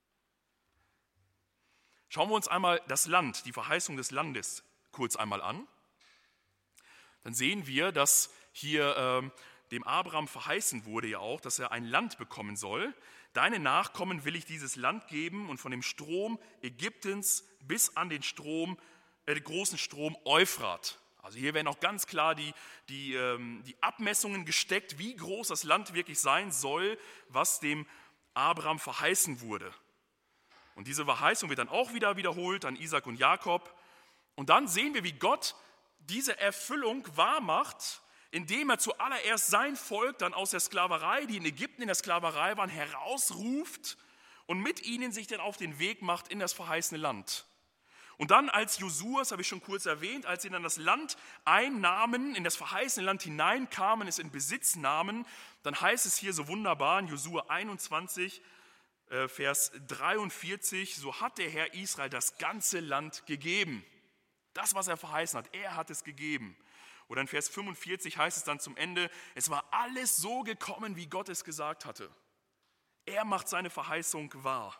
Schauen wir uns einmal das Land, die Verheißung des Landes kurz einmal an. Dann sehen wir, dass hier ähm, dem Abraham verheißen wurde ja auch, dass er ein Land bekommen soll. Deine Nachkommen will ich dieses Land geben und von dem Strom Ägyptens bis an den Strom, äh, den großen Strom Euphrat. Also hier werden auch ganz klar die, die, ähm, die Abmessungen gesteckt, wie groß das Land wirklich sein soll, was dem Abraham verheißen wurde. Und diese Verheißung wird dann auch wieder wiederholt an Isaak und Jakob. Und dann sehen wir, wie Gott diese Erfüllung wahrmacht, indem er zuallererst sein Volk dann aus der Sklaverei, die in Ägypten in der Sklaverei waren, herausruft und mit ihnen sich dann auf den Weg macht in das verheißene Land. Und dann als Josua, das habe ich schon kurz erwähnt, als sie dann das Land einnahmen, in das verheißene Land hineinkamen, es in Besitz nahmen, dann heißt es hier so wunderbar in Josua einundzwanzig, Vers dreiundvierzig, so hat der Herr Israel das ganze Land gegeben. Das, was er verheißen hat, er hat es gegeben. Oder in Vers fünfundvierzig heißt es dann zum Ende, es war alles so gekommen, wie Gott es gesagt hatte. Er macht seine Verheißung wahr.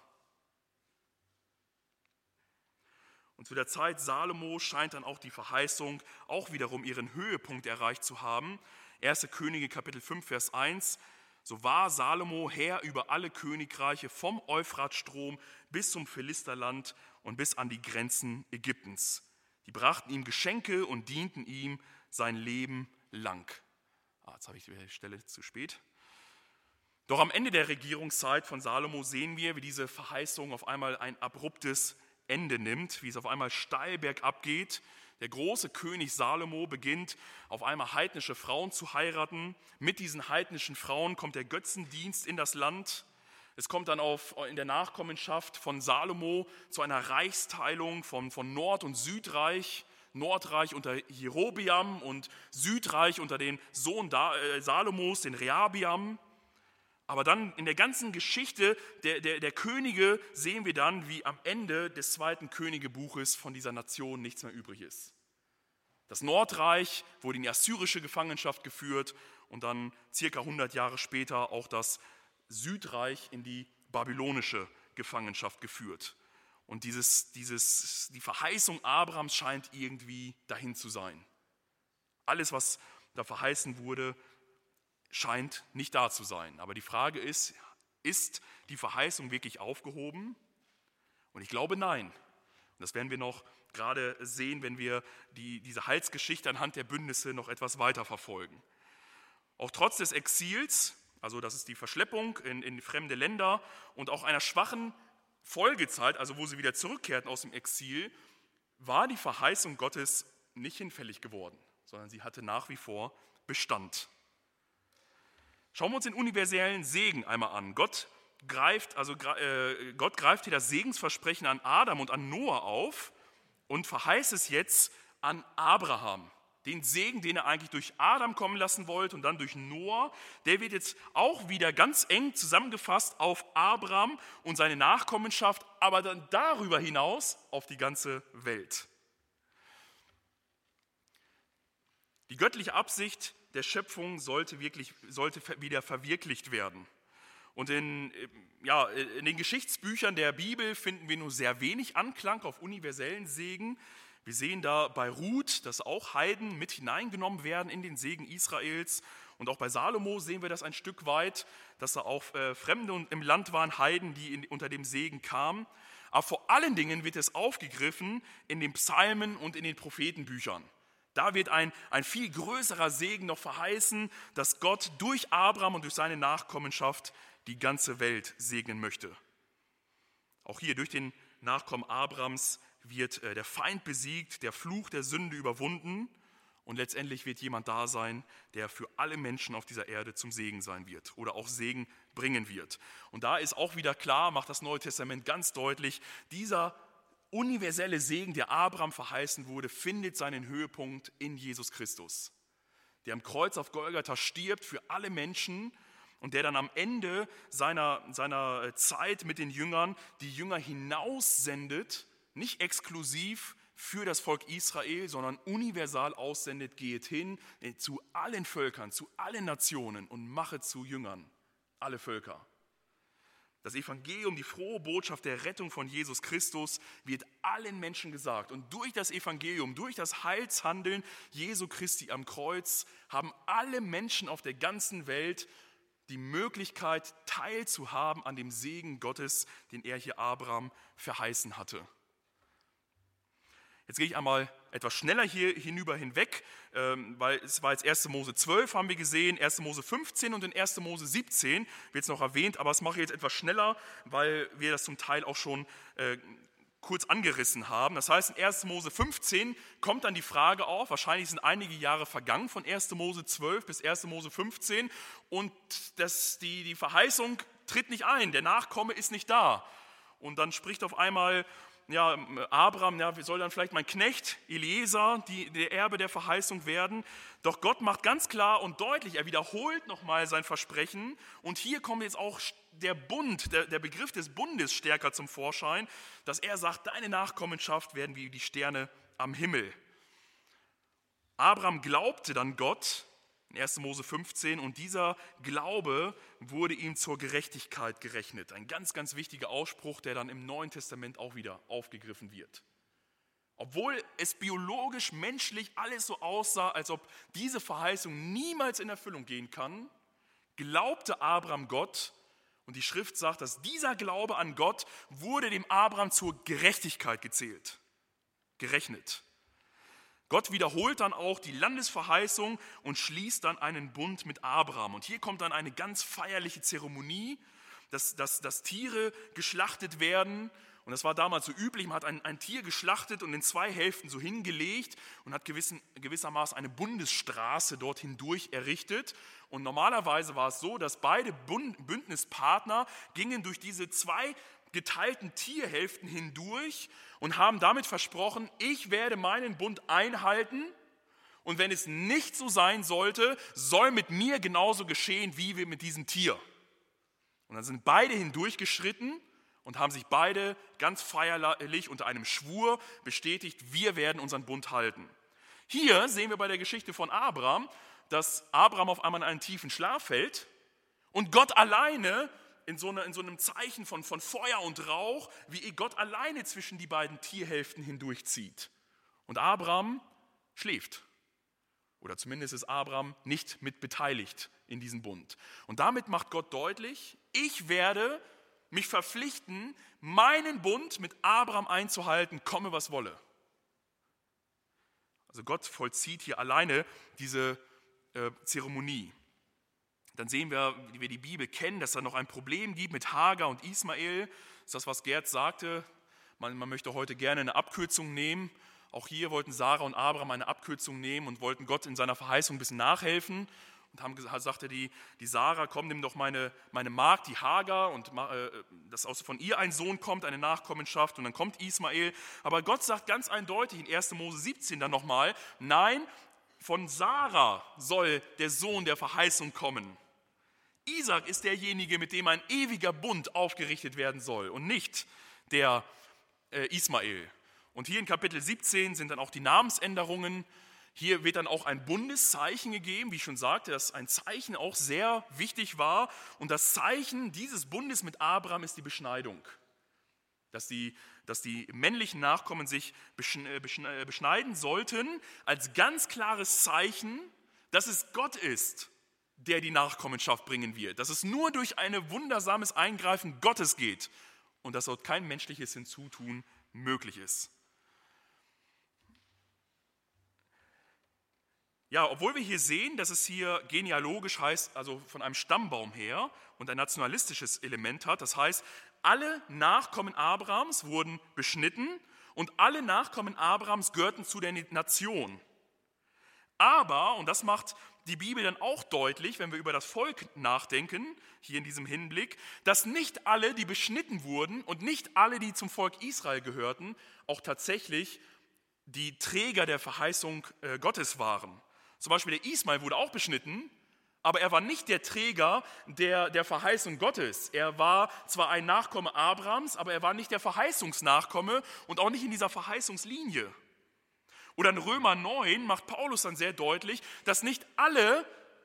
Und zu der Zeit Salomo scheint dann auch die Verheißung auch wiederum ihren Höhepunkt erreicht zu haben. erste Könige Kapitel fünf, Vers eins. So war Salomo Herr über alle Königreiche vom Euphratstrom bis zum Philisterland und bis an die Grenzen Ägyptens. Die brachten ihm Geschenke und dienten ihm sein Leben lang. Ah, jetzt habe ich die Stelle zu spät. Doch am Ende der Regierungszeit von Salomo sehen wir, wie diese Verheißung auf einmal ein abruptes Ende nimmt, wie es auf einmal steil bergab geht. Der große König Salomo beginnt auf einmal heidnische Frauen zu heiraten. Mit diesen heidnischen Frauen kommt der Götzendienst in das Land. Es kommt dann auf, in der Nachkommenschaft von Salomo zu einer Reichsteilung von, von Nord- und Südreich. Nordreich unter Jerobeam und Südreich unter den Sohn Salomos, den Rehabeam. Aber dann in der ganzen Geschichte der, der, der Könige sehen wir dann, wie am Ende des zweiten Königebuches von dieser Nation nichts mehr übrig ist. Das Nordreich wurde in die assyrische Gefangenschaft geführt und dann circa hundert Jahre später auch das Südreich in die babylonische Gefangenschaft geführt. Und dieses, dieses, die Verheißung Abrahams scheint irgendwie dahin zu sein. Alles, was da verheißen wurde, scheint nicht da zu sein. Aber die Frage ist, ist die Verheißung wirklich aufgehoben? Und ich glaube, nein. Und das werden wir noch gerade sehen, wenn wir die, diese Heilsgeschichte anhand der Bündnisse noch etwas weiter verfolgen. Auch trotz des Exils, also das ist die Verschleppung in, in fremde Länder und auch einer schwachen Folgezeit, also wo sie wieder zurückkehrten aus dem Exil, war die Verheißung Gottes nicht hinfällig geworden, sondern sie hatte nach wie vor Bestand. Schauen wir uns den universellen Segen einmal an. Gott greift, also, äh, Gott greift hier das Segensversprechen an Adam und an Noah auf und verheißt es jetzt an Abraham. Den Segen, den er eigentlich durch Adam kommen lassen wollte und dann durch Noah, der wird jetzt auch wieder ganz eng zusammengefasst auf Abraham und seine Nachkommenschaft, aber dann darüber hinaus auf die ganze Welt. Die göttliche Absicht der Schöpfung sollte, wirklich, sollte wieder verwirklicht werden. Und in, ja, in den Geschichtsbüchern der Bibel finden wir nur sehr wenig Anklang auf universellen Segen. Wir sehen da bei Ruth, dass auch Heiden mit hineingenommen werden in den Segen Israels. Und auch bei Salomo sehen wir das ein Stück weit, dass da auch äh, Fremde im Land waren, Heiden, die in, unter dem Segen kamen. Aber vor allen Dingen wird es aufgegriffen in den Psalmen und in den Prophetenbüchern. Da wird ein, ein viel größerer Segen noch verheißen, dass Gott durch Abraham und durch seine Nachkommenschaft die ganze Welt segnen möchte. Auch hier durch den Nachkommen Abrahams wird der Feind besiegt, der Fluch der Sünde überwunden und letztendlich wird jemand da sein, der für alle Menschen auf dieser Erde zum Segen sein wird oder auch Segen bringen wird. Und da ist auch wieder klar, macht das Neue Testament ganz deutlich, dieser universelle Segen, der Abraham verheißen wurde, findet seinen Höhepunkt in Jesus Christus, der am Kreuz auf Golgatha stirbt für alle Menschen und der dann am Ende seiner, seiner Zeit mit den Jüngern die Jünger hinaussendet, nicht exklusiv für das Volk Israel, sondern universal aussendet, geht hin zu allen Völkern, zu allen Nationen und mache zu Jüngern alle Völker. Das Evangelium, die frohe Botschaft der Rettung von Jesus Christus wird allen Menschen gesagt. Und durch das Evangelium, durch das Heilshandeln Jesu Christi am Kreuz haben alle Menschen auf der ganzen Welt die Möglichkeit, teilzuhaben an dem Segen Gottes, den er hier Abraham verheißen hatte. Jetzt gehe ich einmal etwas schneller hier hinüber hinweg, weil es war jetzt erste Mose zwölf, haben wir gesehen, erste Mose fünfzehn und in erste Mose siebzehn wird es noch erwähnt, aber das mache ich jetzt etwas schneller, weil wir das zum Teil auch schon äh, kurz angerissen haben. Das heißt, in erste Mose fünfzehn kommt dann die Frage auf, wahrscheinlich sind einige Jahre vergangen von erste Mose zwölf bis erste Mose fünfzehn und das, die, die Verheißung tritt nicht ein, der Nachkomme ist nicht da. Und dann spricht auf einmal ja, Abraham, ja, soll dann vielleicht mein Knecht Eliezer die, der Erbe der Verheißung werden. Doch Gott macht ganz klar und deutlich, er wiederholt nochmal sein Versprechen. Und hier kommt jetzt auch der Bund, der, der Begriff des Bundes stärker zum Vorschein, dass er sagt, deine Nachkommenschaft werden wie die Sterne am Himmel. Abraham glaubte dann Gott, in erste Mose fünfzehn, und dieser Glaube wurde ihm zur Gerechtigkeit gerechnet. Ein ganz, ganz wichtiger Ausspruch, der dann im Neuen Testament auch wieder aufgegriffen wird. Obwohl es biologisch, menschlich alles so aussah, als ob diese Verheißung niemals in Erfüllung gehen kann, glaubte Abraham Gott, und die Schrift sagt, dass dieser Glaube an Gott wurde dem Abraham zur Gerechtigkeit gezählt, gerechnet. Gott wiederholt dann auch die Landesverheißung und schließt dann einen Bund mit Abraham. Und hier kommt dann eine ganz feierliche Zeremonie, dass, dass, dass Tiere geschlachtet werden. Und das war damals so üblich, man hat ein, ein Tier geschlachtet und in zwei Hälften so hingelegt und hat gewissen, gewissermaßen eine Bundesstraße dort hindurch errichtet. Und normalerweise war es so, dass beide Bund, Bündnispartner gingen durch diese zwei geteilten Tierhälften hindurch und haben damit versprochen, ich werde meinen Bund einhalten und wenn es nicht so sein sollte, soll mit mir genauso geschehen wie wir mit diesem Tier. Und dann sind beide hindurchgeschritten und haben sich beide ganz feierlich unter einem Schwur bestätigt, wir werden unseren Bund halten. Hier sehen wir bei der Geschichte von Abraham, dass Abraham auf einmal in einen tiefen Schlaf fällt und Gott alleine In so, eine, in so einem Zeichen von, von Feuer und Rauch, wie Gott alleine zwischen die beiden Tierhälften hindurchzieht. Und Abraham schläft. Oder zumindest ist Abraham nicht mit beteiligt in diesem Bund. Und damit macht Gott deutlich, ich werde mich verpflichten, meinen Bund mit Abraham einzuhalten, komme was wolle. Also Gott vollzieht hier alleine diese äh, Zeremonie. Dann sehen wir, wie wir die Bibel kennen, dass da noch ein Problem gibt mit Hagar und Ismael. Das ist das, was Gerd sagte. Man, man möchte heute gerne eine Abkürzung nehmen. Auch hier wollten Sarah und Abraham eine Abkürzung nehmen und wollten Gott in seiner Verheißung ein bisschen nachhelfen. Und haben gesagt, sagte die, die Sarah, komm, nimm doch meine, meine Magd, die Hagar, und äh, dass aus von ihr ein Sohn kommt, eine Nachkommenschaft, und dann kommt Ismael. Aber Gott sagt ganz eindeutig in erste Mose siebzehn dann nochmal, nein, von Sarah soll der Sohn der Verheißung kommen. Isaac ist derjenige, mit dem ein ewiger Bund aufgerichtet werden soll und nicht der äh, Ismael. Und hier in Kapitel siebzehn sind dann auch die Namensänderungen. Hier wird dann auch ein Bundeszeichen gegeben, wie ich schon sagte, dass ein Zeichen auch sehr wichtig war. Und das Zeichen dieses Bundes mit Abraham ist die Beschneidung. dass die, dass die männlichen Nachkommen sich beschneiden sollten, als ganz klares Zeichen, dass es Gott ist, der die Nachkommenschaft bringen wird, dass es nur durch ein wundersames Eingreifen Gottes geht und dass dort kein menschliches Hinzutun möglich ist. Ja, obwohl wir hier sehen, dass es hier genealogisch heißt, also von einem Stammbaum her und ein nationalistisches Element hat, das heißt, alle Nachkommen Abrahams wurden beschnitten und alle Nachkommen Abrahams gehörten zu der Nation. Aber, und das macht die Bibel dann auch deutlich, wenn wir über das Volk nachdenken, hier in diesem Hinblick, dass nicht alle, die beschnitten wurden und nicht alle, die zum Volk Israel gehörten, auch tatsächlich die Träger der Verheißung Gottes waren. Zum Beispiel der Ismael wurde auch beschnitten, aber er war nicht der Träger der, der Verheißung Gottes. Er war zwar ein Nachkomme Abrahams, aber er war nicht der Verheißungsnachkomme und auch nicht in dieser Verheißungslinie. Oder in Römer neun macht Paulus dann sehr deutlich, dass nicht alle,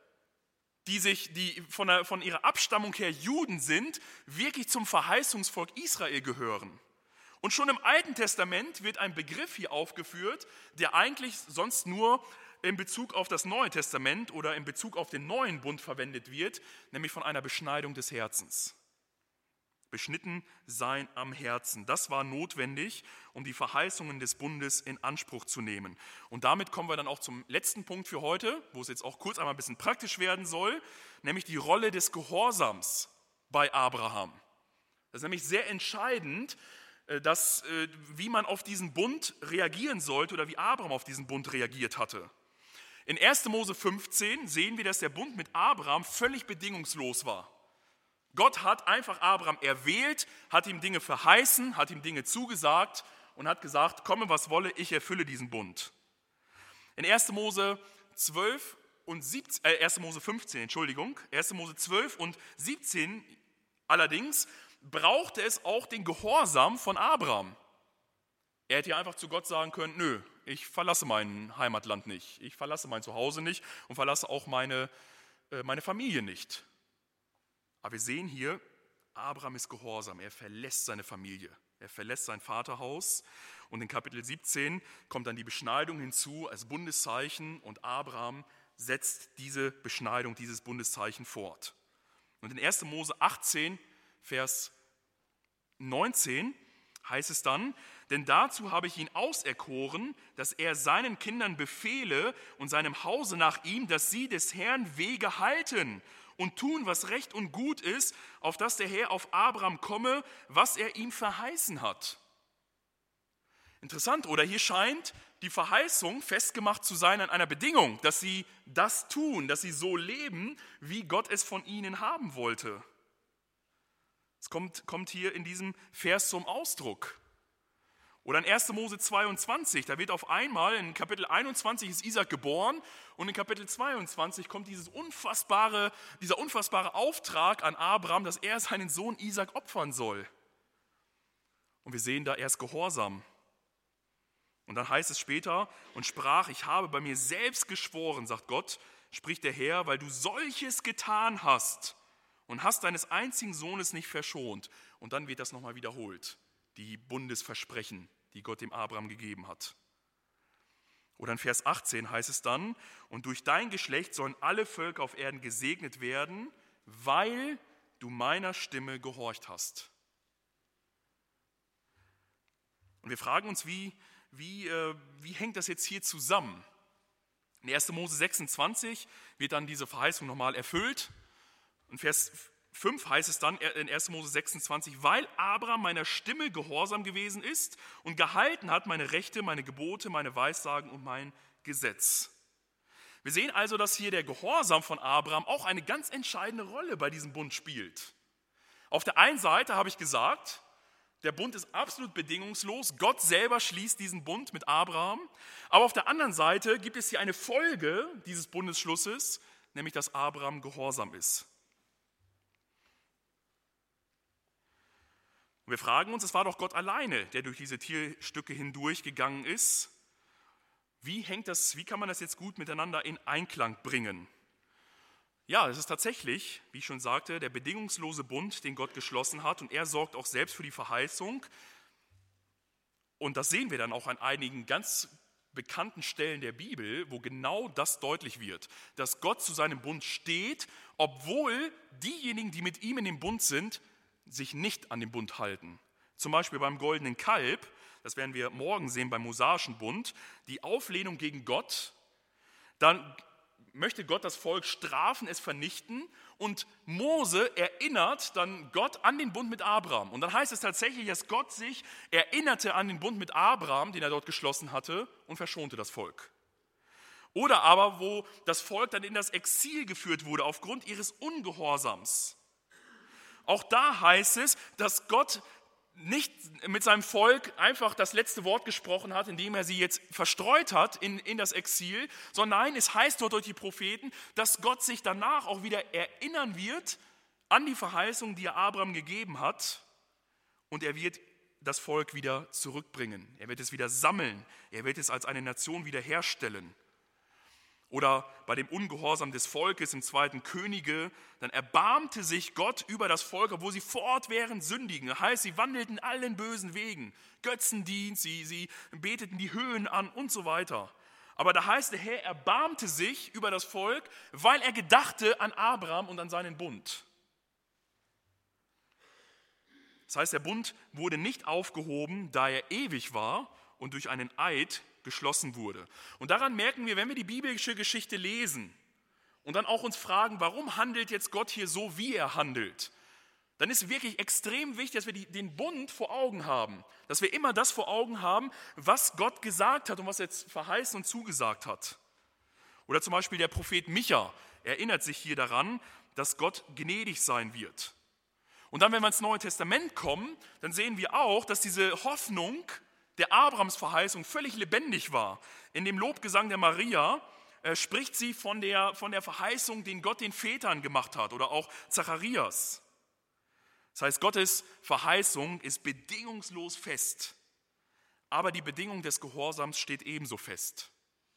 die, sich, die von, der, von ihrer Abstammung her Juden sind, wirklich zum Verheißungsvolk Israel gehören. Und schon im Alten Testament wird ein Begriff hier aufgeführt, der eigentlich sonst nur in Bezug auf das Neue Testament oder in Bezug auf den neuen Bund verwendet wird, nämlich von einer Beschneidung des Herzens. Beschnitten sein am Herzen. Das war notwendig, um die Verheißungen des Bundes in Anspruch zu nehmen. Und damit kommen wir dann auch zum letzten Punkt für heute, wo es jetzt auch kurz einmal ein bisschen praktisch werden soll, nämlich die Rolle des Gehorsams bei Abraham. Das ist nämlich sehr entscheidend, dass, wie man auf diesen Bund reagieren sollte oder wie Abraham auf diesen Bund reagiert hatte. In erster Mose fünfzehn sehen wir, dass der Bund mit Abraham völlig bedingungslos war. Gott hat einfach Abraham erwählt, hat ihm Dinge verheißen, hat ihm Dinge zugesagt und hat gesagt, komme was wolle, ich erfülle diesen Bund. In erster Mose zwölf und siebzehn, äh, erster Mose fünfzehn, Entschuldigung, erster Mose zwölf und siebzehn allerdings brauchte es auch den Gehorsam von Abraham. Er hätte ja einfach zu Gott sagen können, nö, ich verlasse mein Heimatland nicht, ich verlasse mein Zuhause nicht und verlasse auch meine, äh, meine Familie nicht. Aber wir sehen hier, Abraham ist gehorsam, er verlässt seine Familie, er verlässt sein Vaterhaus und in Kapitel siebzehn kommt dann die Beschneidung hinzu als Bundeszeichen und Abraham setzt diese Beschneidung, dieses Bundeszeichen fort. Und in erster Mose achtzehn, Vers neunzehn heißt es dann, denn dazu habe ich ihn auserkoren, dass er seinen Kindern befehle und seinem Hause nach ihm, dass sie des Herrn Wege halten und tun, was recht und gut ist, auf dass der Herr auf Abraham komme, was er ihm verheißen hat. Interessant, oder? Hier scheint die Verheißung festgemacht zu sein an einer Bedingung, dass sie das tun, dass sie so leben, wie Gott es von ihnen haben wollte. Es kommt, kommt hier in diesem Vers zum Ausdruck. Oder in erster Mose zweiundzwanzig, da wird auf einmal, in Kapitel einundzwanzig ist Isaac geboren und in Kapitel zweiundzwanzig kommt dieses unfassbare, dieser unfassbare Auftrag an Abraham, dass er seinen Sohn Isaac opfern soll. Und wir sehen da, er ist gehorsam. Und dann heißt es später, und sprach, ich habe bei mir selbst geschworen, sagt Gott, spricht der Herr, weil du solches getan hast und hast deines einzigen Sohnes nicht verschont. Und dann wird das nochmal wiederholt, die Bundesversprechen, die Gott dem Abraham gegeben hat. Oder in Vers achtzehn heißt es dann, und durch dein Geschlecht sollen alle Völker auf Erden gesegnet werden, weil du meiner Stimme gehorcht hast. Und wir fragen uns, wie, wie, äh, wie hängt das jetzt hier zusammen? In erster Mose sechsundzwanzig wird dann diese Verheißung nochmal erfüllt. In Vers fünf heißt es dann in erster Mose sechsundzwanzig, weil Abraham meiner Stimme gehorsam gewesen ist und gehalten hat meine Rechte, meine Gebote, meine Weissagen und mein Gesetz. Wir sehen also, dass hier der Gehorsam von Abraham auch eine ganz entscheidende Rolle bei diesem Bund spielt. Auf der einen Seite habe ich gesagt, der Bund ist absolut bedingungslos. Gott selber schließt diesen Bund mit Abraham. Aber auf der anderen Seite gibt es hier eine Folge dieses Bundesschlusses, nämlich dass Abraham gehorsam ist. Und wir fragen uns, es war doch Gott alleine, der durch diese Tierstücke hindurch gegangen ist. Wie hängt das, wie kann man das jetzt gut miteinander in Einklang bringen? Ja, es ist tatsächlich, wie ich schon sagte, der bedingungslose Bund, den Gott geschlossen hat. Und er sorgt auch selbst für die Verheißung, Und das sehen wir dann auch an einigen ganz bekannten Stellen der Bibel, wo genau das deutlich wird, dass Gott zu seinem Bund steht, obwohl diejenigen, die mit ihm in dem Bund sind, sich nicht an den Bund halten. Zum Beispiel beim goldenen Kalb, das werden wir morgen sehen beim mosaischen Bund, die Auflehnung gegen Gott, dann möchte Gott das Volk strafen, es vernichten, und Mose erinnert dann Gott an den Bund mit Abraham. Und dann heißt es tatsächlich, dass Gott sich erinnerte an den Bund mit Abraham, den er dort geschlossen hatte, und verschonte das Volk. Oder aber, wo das Volk dann in das Exil geführt wurde aufgrund ihres Ungehorsams. Auch da heißt es, dass Gott nicht mit seinem Volk einfach das letzte Wort gesprochen hat, indem er sie jetzt verstreut hat in, in das Exil, sondern nein, es heißt dort durch die Propheten, dass Gott sich danach auch wieder erinnern wird an die Verheißung, die er Abraham gegeben hat, und er wird das Volk wieder zurückbringen. Er wird es wieder sammeln. Er wird es als eine Nation wiederherstellen. Oder bei dem Ungehorsam des Volkes im zweiten Könige, dann erbarmte sich Gott über das Volk, obwohl sie fortwährend sündigen. Das heißt, sie wandelten allen bösen Wegen, Götzendienst, sie, sie beteten die Höhen an und so weiter. Aber da heißt, der Herr erbarmte sich über das Volk, weil er gedachte an Abraham und an seinen Bund. Das heißt, der Bund wurde nicht aufgehoben, da er ewig war und durch einen Eid geschlossen wurde. Und daran merken wir, wenn wir die biblische Geschichte lesen und dann auch uns fragen, warum handelt jetzt Gott hier so, wie er handelt, dann ist wirklich extrem wichtig, dass wir die, den Bund vor Augen haben, dass wir immer das vor Augen haben, was Gott gesagt hat und was er jetzt verheißen und zugesagt hat. Oder zum Beispiel der Prophet Micha erinnert sich hier daran, dass Gott gnädig sein wird. Und dann, wenn wir ins Neue Testament kommen, dann sehen wir auch, dass diese Hoffnung der Abrahams-Verheißung völlig lebendig war. In dem Lobgesang der Maria äh, spricht sie von der, von der Verheißung, den Gott den Vätern gemacht hat, oder auch Zacharias. Das heißt, Gottes Verheißung ist bedingungslos fest, aber die Bedingung des Gehorsams steht ebenso fest.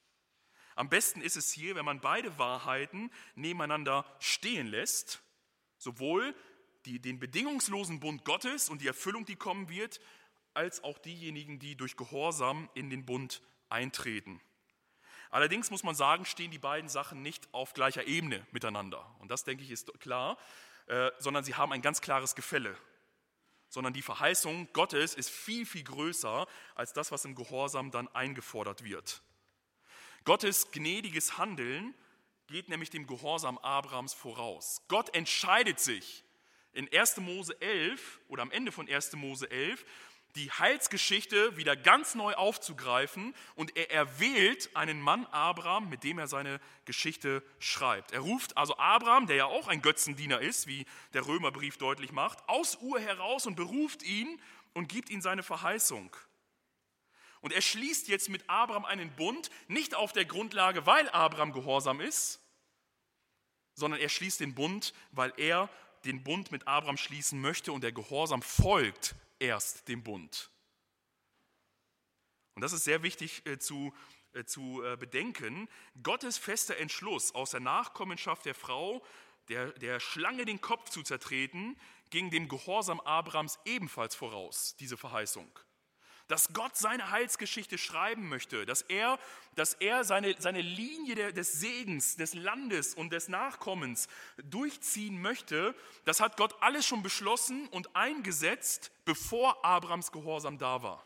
Am besten ist es hier, wenn man beide Wahrheiten nebeneinander stehen lässt, sowohl die, den bedingungslosen Bund Gottes und die Erfüllung, die kommen wird, als auch diejenigen, die durch Gehorsam in den Bund eintreten. Allerdings muss man sagen, stehen die beiden Sachen nicht auf gleicher Ebene miteinander. Und das, denke ich, ist klar, äh, sondern sie haben ein ganz klares Gefälle. Sondern die Verheißung Gottes ist viel, viel größer als das, was im Gehorsam dann eingefordert wird. Gottes gnädiges Handeln geht nämlich dem Gehorsam Abrahams voraus. Gott entscheidet sich in erster Mose elf oder am Ende von erster Mose elf, die Heilsgeschichte wieder ganz neu aufzugreifen, und er erwählt einen Mann, Abraham, mit dem er seine Geschichte schreibt. Er ruft also Abraham, der ja auch ein Götzendiener ist, wie der Römerbrief deutlich macht, aus Ur heraus und beruft ihn und gibt ihm seine Verheißung. Und er schließt jetzt mit Abraham einen Bund, nicht auf der Grundlage, weil Abraham gehorsam ist, sondern er schließt den Bund, weil er den Bund mit Abraham schließen möchte, und der Gehorsam folgt erst dem Bund. Und das ist sehr wichtig äh, zu, äh, zu äh, bedenken. Gottes fester Entschluss, aus der Nachkommenschaft der Frau, der, der Schlange den Kopf zu zertreten, ging dem Gehorsam Abrahams ebenfalls voraus, diese Verheißung. Dass Gott seine Heilsgeschichte schreiben möchte, dass er, dass er seine, seine Linie der, des Segens, des Landes und des Nachkommens durchziehen möchte, das hat Gott alles schon beschlossen und eingesetzt, bevor Abrahams Gehorsam da war.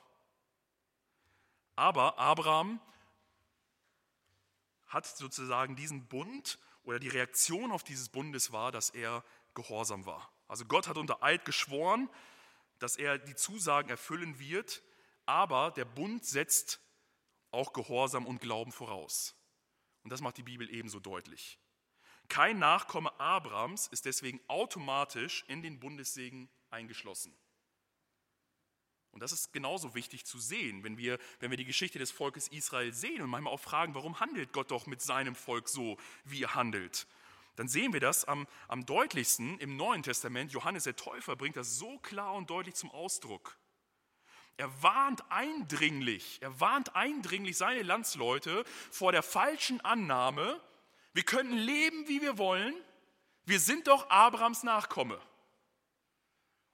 Aber Abraham hat sozusagen diesen Bund, oder die Reaktion auf dieses Bundes war, dass er gehorsam war. Also Gott hat unter Eid geschworen, dass er die Zusagen erfüllen wird, aber der Bund setzt auch Gehorsam und Glauben voraus. Und das macht die Bibel ebenso deutlich. Kein Nachkomme Abrahams ist deswegen automatisch in den Bundessegen eingeschlossen. Und das ist genauso wichtig zu sehen, wenn wir, wenn wir die Geschichte des Volkes Israel sehen und manchmal auch fragen, warum handelt Gott doch mit seinem Volk so, wie er handelt. Dann sehen wir das am, am deutlichsten im Neuen Testament. Johannes der Täufer bringt das so klar und deutlich zum Ausdruck. Er warnt eindringlich, er warnt eindringlich seine Landsleute vor der falschen Annahme, wir können leben, wie wir wollen, wir sind doch Abrahams Nachkomme. Und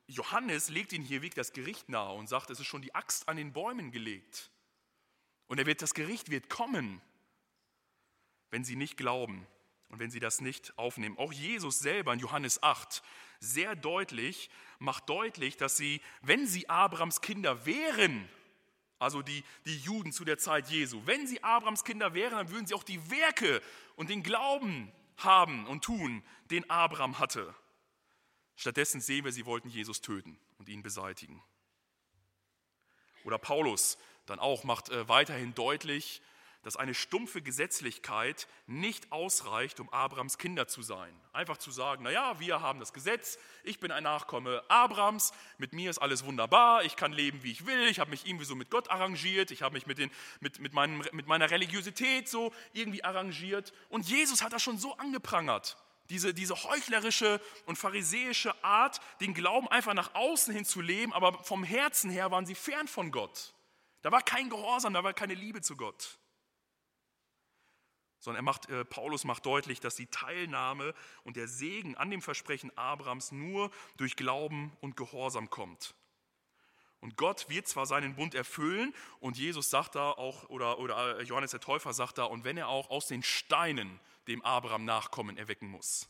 Johannes legt ihnen hier wirklich das Gericht nahe und sagt, es ist schon die Axt an den Bäumen gelegt. Und er wird, das Gericht wird kommen, wenn sie nicht glauben und wenn sie das nicht aufnehmen. Auch Jesus selber in Johannes acht sehr deutlich, macht deutlich, dass sie, wenn sie Abrahams Kinder wären, also die, die Juden zu der Zeit Jesu, wenn sie Abrahams Kinder wären, dann würden sie auch die Werke und den Glauben haben und tun, den Abraham hatte. Stattdessen sehen wir, sie wollten Jesus töten und ihn beseitigen. Oder Paulus dann auch macht äh, weiterhin deutlich, dass eine stumpfe Gesetzlichkeit nicht ausreicht, um Abrahams Kinder zu sein. Einfach zu sagen, naja, wir haben das Gesetz, ich bin ein Nachkomme Abrahams, mit mir ist alles wunderbar, ich kann leben, wie ich will, ich habe mich irgendwie so mit Gott arrangiert, ich habe mich mit, den, mit, mit, meinem, mit meiner Religiosität so irgendwie arrangiert. Und Jesus hat das schon so angeprangert. Diese, diese heuchlerische und pharisäische Art, den Glauben einfach nach außen hin zu leben, aber vom Herzen her waren sie fern von Gott. Da war kein Gehorsam, da war keine Liebe zu Gott. Sondern er macht, äh, Paulus macht deutlich, dass die Teilnahme und der Segen an dem Versprechen Abrahams nur durch Glauben und Gehorsam kommt. Und Gott wird zwar seinen Bund erfüllen, und Jesus sagt da auch, oder, oder Johannes der Täufer sagt da, und wenn er auch aus den Steinen dem Abraham Nachkommen erwecken muss.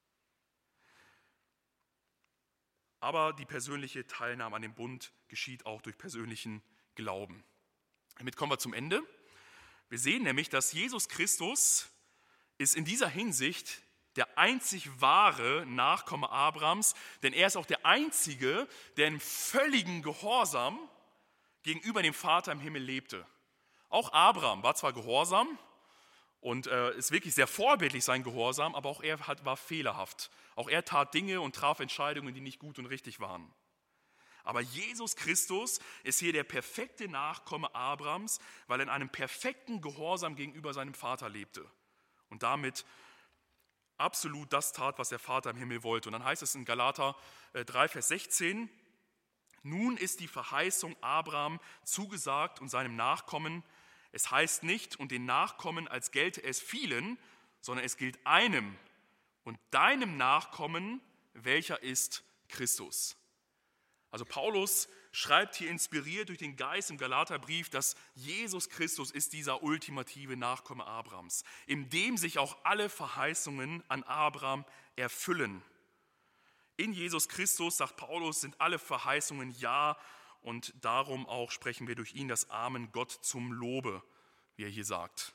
Aber die persönliche Teilnahme an dem Bund geschieht auch durch persönlichen Glauben. Damit kommen wir zum Ende. Wir sehen nämlich, dass Jesus Christus ist in dieser Hinsicht der einzig wahre Nachkomme Abrahams, denn er ist auch der Einzige, der im völligen Gehorsam gegenüber dem Vater im Himmel lebte. Auch Abraham war zwar gehorsam und äh, ist wirklich sehr vorbildlich sein Gehorsam, aber auch er hat, war fehlerhaft. Auch er tat Dinge und traf Entscheidungen, die nicht gut und richtig waren. Aber Jesus Christus ist hier der perfekte Nachkomme Abrahams, weil er in einem perfekten Gehorsam gegenüber seinem Vater lebte und damit absolut das tat, was der Vater im Himmel wollte. Und dann heißt es in Galater drei, Vers sechzehn, nun ist die Verheißung Abraham zugesagt und seinem Nachkommen. Es heißt nicht, und den Nachkommen, als gelte es vielen, sondern es gilt einem und deinem Nachkommen, welcher ist Christus. Also Paulus schreibt hier inspiriert durch den Geist im Galaterbrief, dass Jesus Christus ist dieser ultimative Nachkomme Abrahams, in dem sich auch alle Verheißungen an Abraham erfüllen. In Jesus Christus, sagt Paulus, sind alle Verheißungen ja, und darum auch sprechen wir durch ihn das Amen Gott zum Lobe, wie er hier sagt.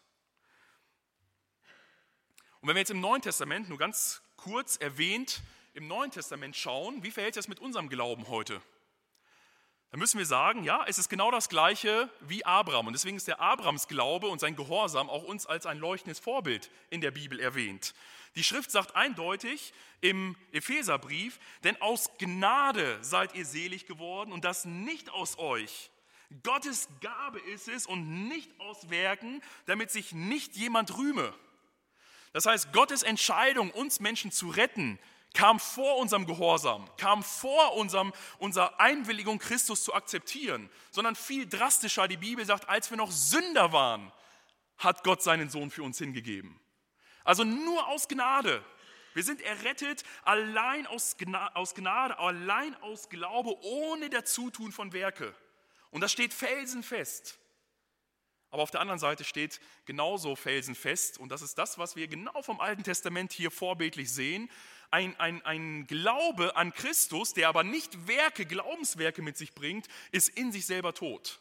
Und wenn wir jetzt im Neuen Testament, nur ganz kurz erwähnt, im Neuen Testament schauen, wie verhält sich das mit unserem Glauben heute? Dann müssen wir sagen, ja, es ist genau das Gleiche wie Abraham. Und deswegen ist der Abrahams-Glaube und sein Gehorsam auch uns als ein leuchtendes Vorbild in der Bibel erwähnt. Die Schrift sagt eindeutig im Epheserbrief, denn aus Gnade seid ihr selig geworden und das nicht aus euch. Gottes Gabe ist es und nicht aus Werken, damit sich nicht jemand rühme. Das heißt, Gottes Entscheidung, uns Menschen zu retten, kam vor unserem Gehorsam, kam vor unserem, unserer Einwilligung, Christus zu akzeptieren, sondern viel drastischer, die Bibel sagt, als wir noch Sünder waren, hat Gott seinen Sohn für uns hingegeben. Also nur aus Gnade. Wir sind errettet allein aus Gnade, allein aus Glaube, ohne Dazutun von Werke. Und das steht felsenfest. Aber auf der anderen Seite steht genauso felsenfest, und das ist das, was wir genau vom Alten Testament hier vorbildlich sehen, ein, ein, ein Glaube an Christus, der aber nicht Werke, Glaubenswerke mit sich bringt, ist in sich selber tot.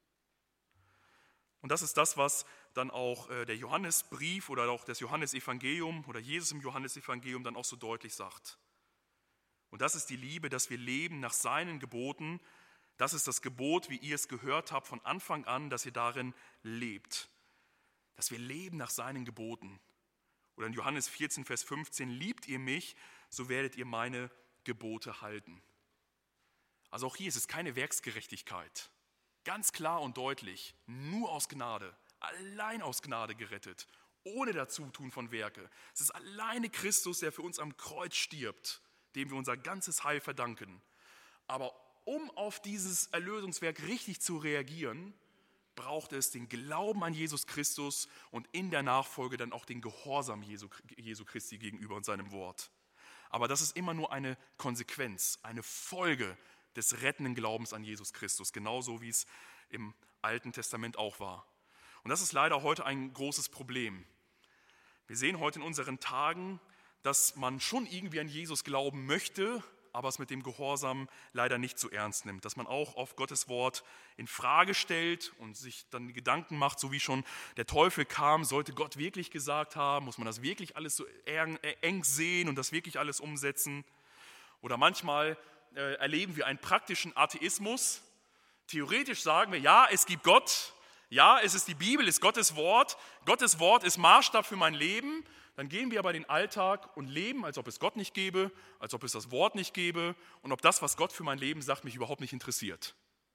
Und das ist das, was dann auch der Johannesbrief oder auch das Johannesevangelium oder Jesus im Johannesevangelium dann auch so deutlich sagt. Und das ist die Liebe, dass wir leben nach seinen Geboten. Das ist das Gebot, wie ihr es gehört habt von Anfang an, dass ihr darin lebt. Dass wir leben nach seinen Geboten. Oder in Johannes vierzehn, Vers fünfzehn, liebt ihr mich, so werdet ihr meine Gebote halten. Also auch hier ist es keine Werksgerechtigkeit. Ganz klar und deutlich, nur aus Gnade, allein aus Gnade gerettet, ohne Dazutun von Werke. Es ist alleine Christus, der für uns am Kreuz stirbt, dem wir unser ganzes Heil verdanken. Aber um auf dieses Erlösungswerk richtig zu reagieren, braucht es den Glauben an Jesus Christus und in der Nachfolge dann auch den Gehorsam Jesu, Jesu Christi gegenüber und seinem Wort. Aber das ist immer nur eine Konsequenz, eine Folge des rettenden Glaubens an Jesus Christus, genauso wie es im Alten Testament auch war. Und das ist leider heute ein großes Problem. Wir sehen heute in unseren Tagen, dass man schon irgendwie an Jesus glauben möchte, aber es mit dem Gehorsam leider nicht so ernst nimmt. Dass man auch auf Gottes Wort in Frage stellt und sich dann Gedanken macht, so wie schon der Teufel kam, sollte Gott wirklich gesagt haben, muss man das wirklich alles so eng sehen und das wirklich alles umsetzen? Oder manchmal äh, erleben wir einen praktischen Atheismus. Theoretisch sagen wir, ja, es gibt Gott, ja, es ist die Bibel, es ist Gottes Wort, Gottes Wort ist Maßstab für mein Leben. Dann gehen wir aber in den Alltag und leben, als ob es Gott nicht gäbe, als ob es das Wort nicht gäbe und ob das, was Gott für mein Leben sagt, mich überhaupt nicht interessiert.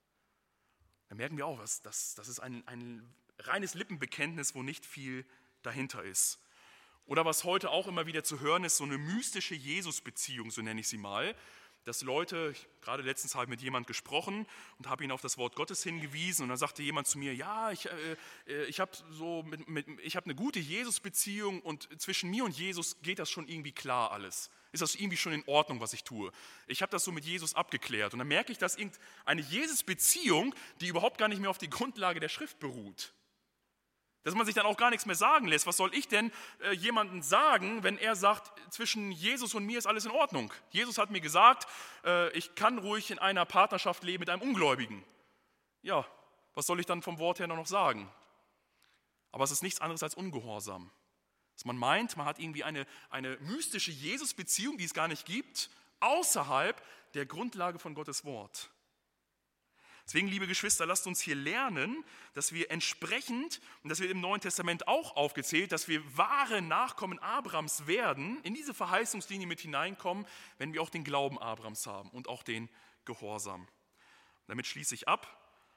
Dann merken wir auch, was, das, das ist ein, ein reines Lippenbekenntnis, wo nicht viel dahinter ist. Oder was heute auch immer wieder zu hören ist, so eine mystische Jesus-Beziehung, so nenne ich sie mal, dass Leute, ich, gerade letztens habe ich mit jemand gesprochen und habe ihn auf das Wort Gottes hingewiesen und dann sagte jemand zu mir, ja, ich, äh, ich habe so mit, mit, ich habe eine gute Jesus-Beziehung und zwischen mir und Jesus geht das schon irgendwie klar alles. Ist das irgendwie schon in Ordnung, was ich tue? Ich habe das so mit Jesus abgeklärt und dann merke ich, dass irgendeine Jesus-Beziehung, die überhaupt gar nicht mehr auf die Grundlage der Schrift beruht. Dass man sich dann auch gar nichts mehr sagen lässt. Was soll ich denn äh, jemandem sagen, wenn er sagt, zwischen Jesus und mir ist alles in Ordnung? Jesus hat mir gesagt, äh, ich kann ruhig in einer Partnerschaft leben mit einem Ungläubigen. Ja, was soll ich dann vom Wort her noch sagen? Aber es ist nichts anderes als Ungehorsam. Dass man meint, man hat irgendwie eine, eine mystische Jesus-Beziehung, die es gar nicht gibt, außerhalb der Grundlage von Gottes Wort. Deswegen, liebe Geschwister, lasst uns hier lernen, dass wir entsprechend, und das wird im Neuen Testament auch aufgezählt, dass wir wahre Nachkommen Abrahams werden, in diese Verheißungslinie mit hineinkommen, wenn wir auch den Glauben Abrahams haben und auch den Gehorsam. Und damit schließe ich ab.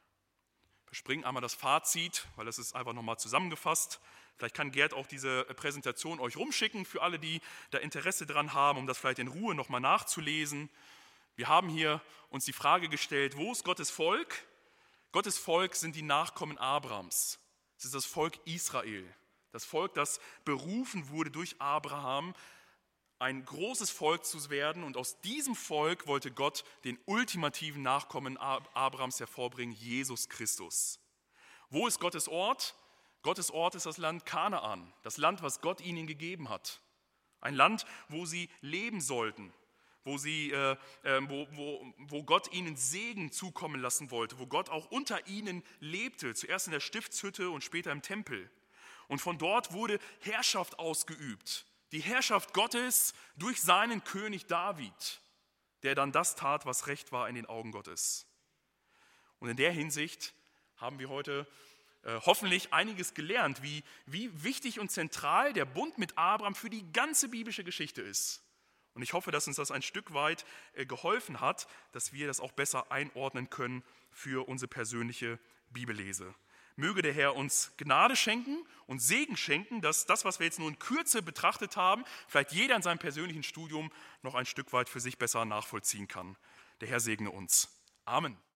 Wir springen einmal das Fazit, weil das ist einfach nochmal zusammengefasst. Vielleicht kann Gerd auch diese Präsentation euch rumschicken für alle, die da Interesse dran haben, um das vielleicht in Ruhe nochmal nachzulesen. Wir haben hier uns die Frage gestellt, wo ist Gottes Volk? Gottes Volk sind die Nachkommen Abrahams. Es ist das Volk Israel. Das Volk, das berufen wurde durch Abraham, ein großes Volk zu werden. Und aus diesem Volk wollte Gott den ultimativen Nachkommen Abrahams hervorbringen, Jesus Christus. Wo ist Gottes Ort? Gottes Ort ist das Land Kanaan, das Land, was Gott ihnen gegeben hat. Ein Land, wo sie leben sollten. Wo, sie, äh, äh, wo, wo, wo Gott ihnen Segen zukommen lassen wollte, wo Gott auch unter ihnen lebte, zuerst in der Stiftshütte und später im Tempel. Und von dort wurde Herrschaft ausgeübt, die Herrschaft Gottes durch seinen König David, der dann das tat, was recht war in den Augen Gottes. Und in der Hinsicht haben wir heute äh, hoffentlich einiges gelernt, wie, wie wichtig und zentral der Bund mit Abraham für die ganze biblische Geschichte ist. Und ich hoffe, dass uns das ein Stück weit geholfen hat, dass wir das auch besser einordnen können für unsere persönliche Bibellese. Möge der Herr uns Gnade schenken und Segen schenken, dass das, was wir jetzt nur in Kürze betrachtet haben, vielleicht jeder in seinem persönlichen Studium noch ein Stück weit für sich besser nachvollziehen kann. Der Herr segne uns. Amen.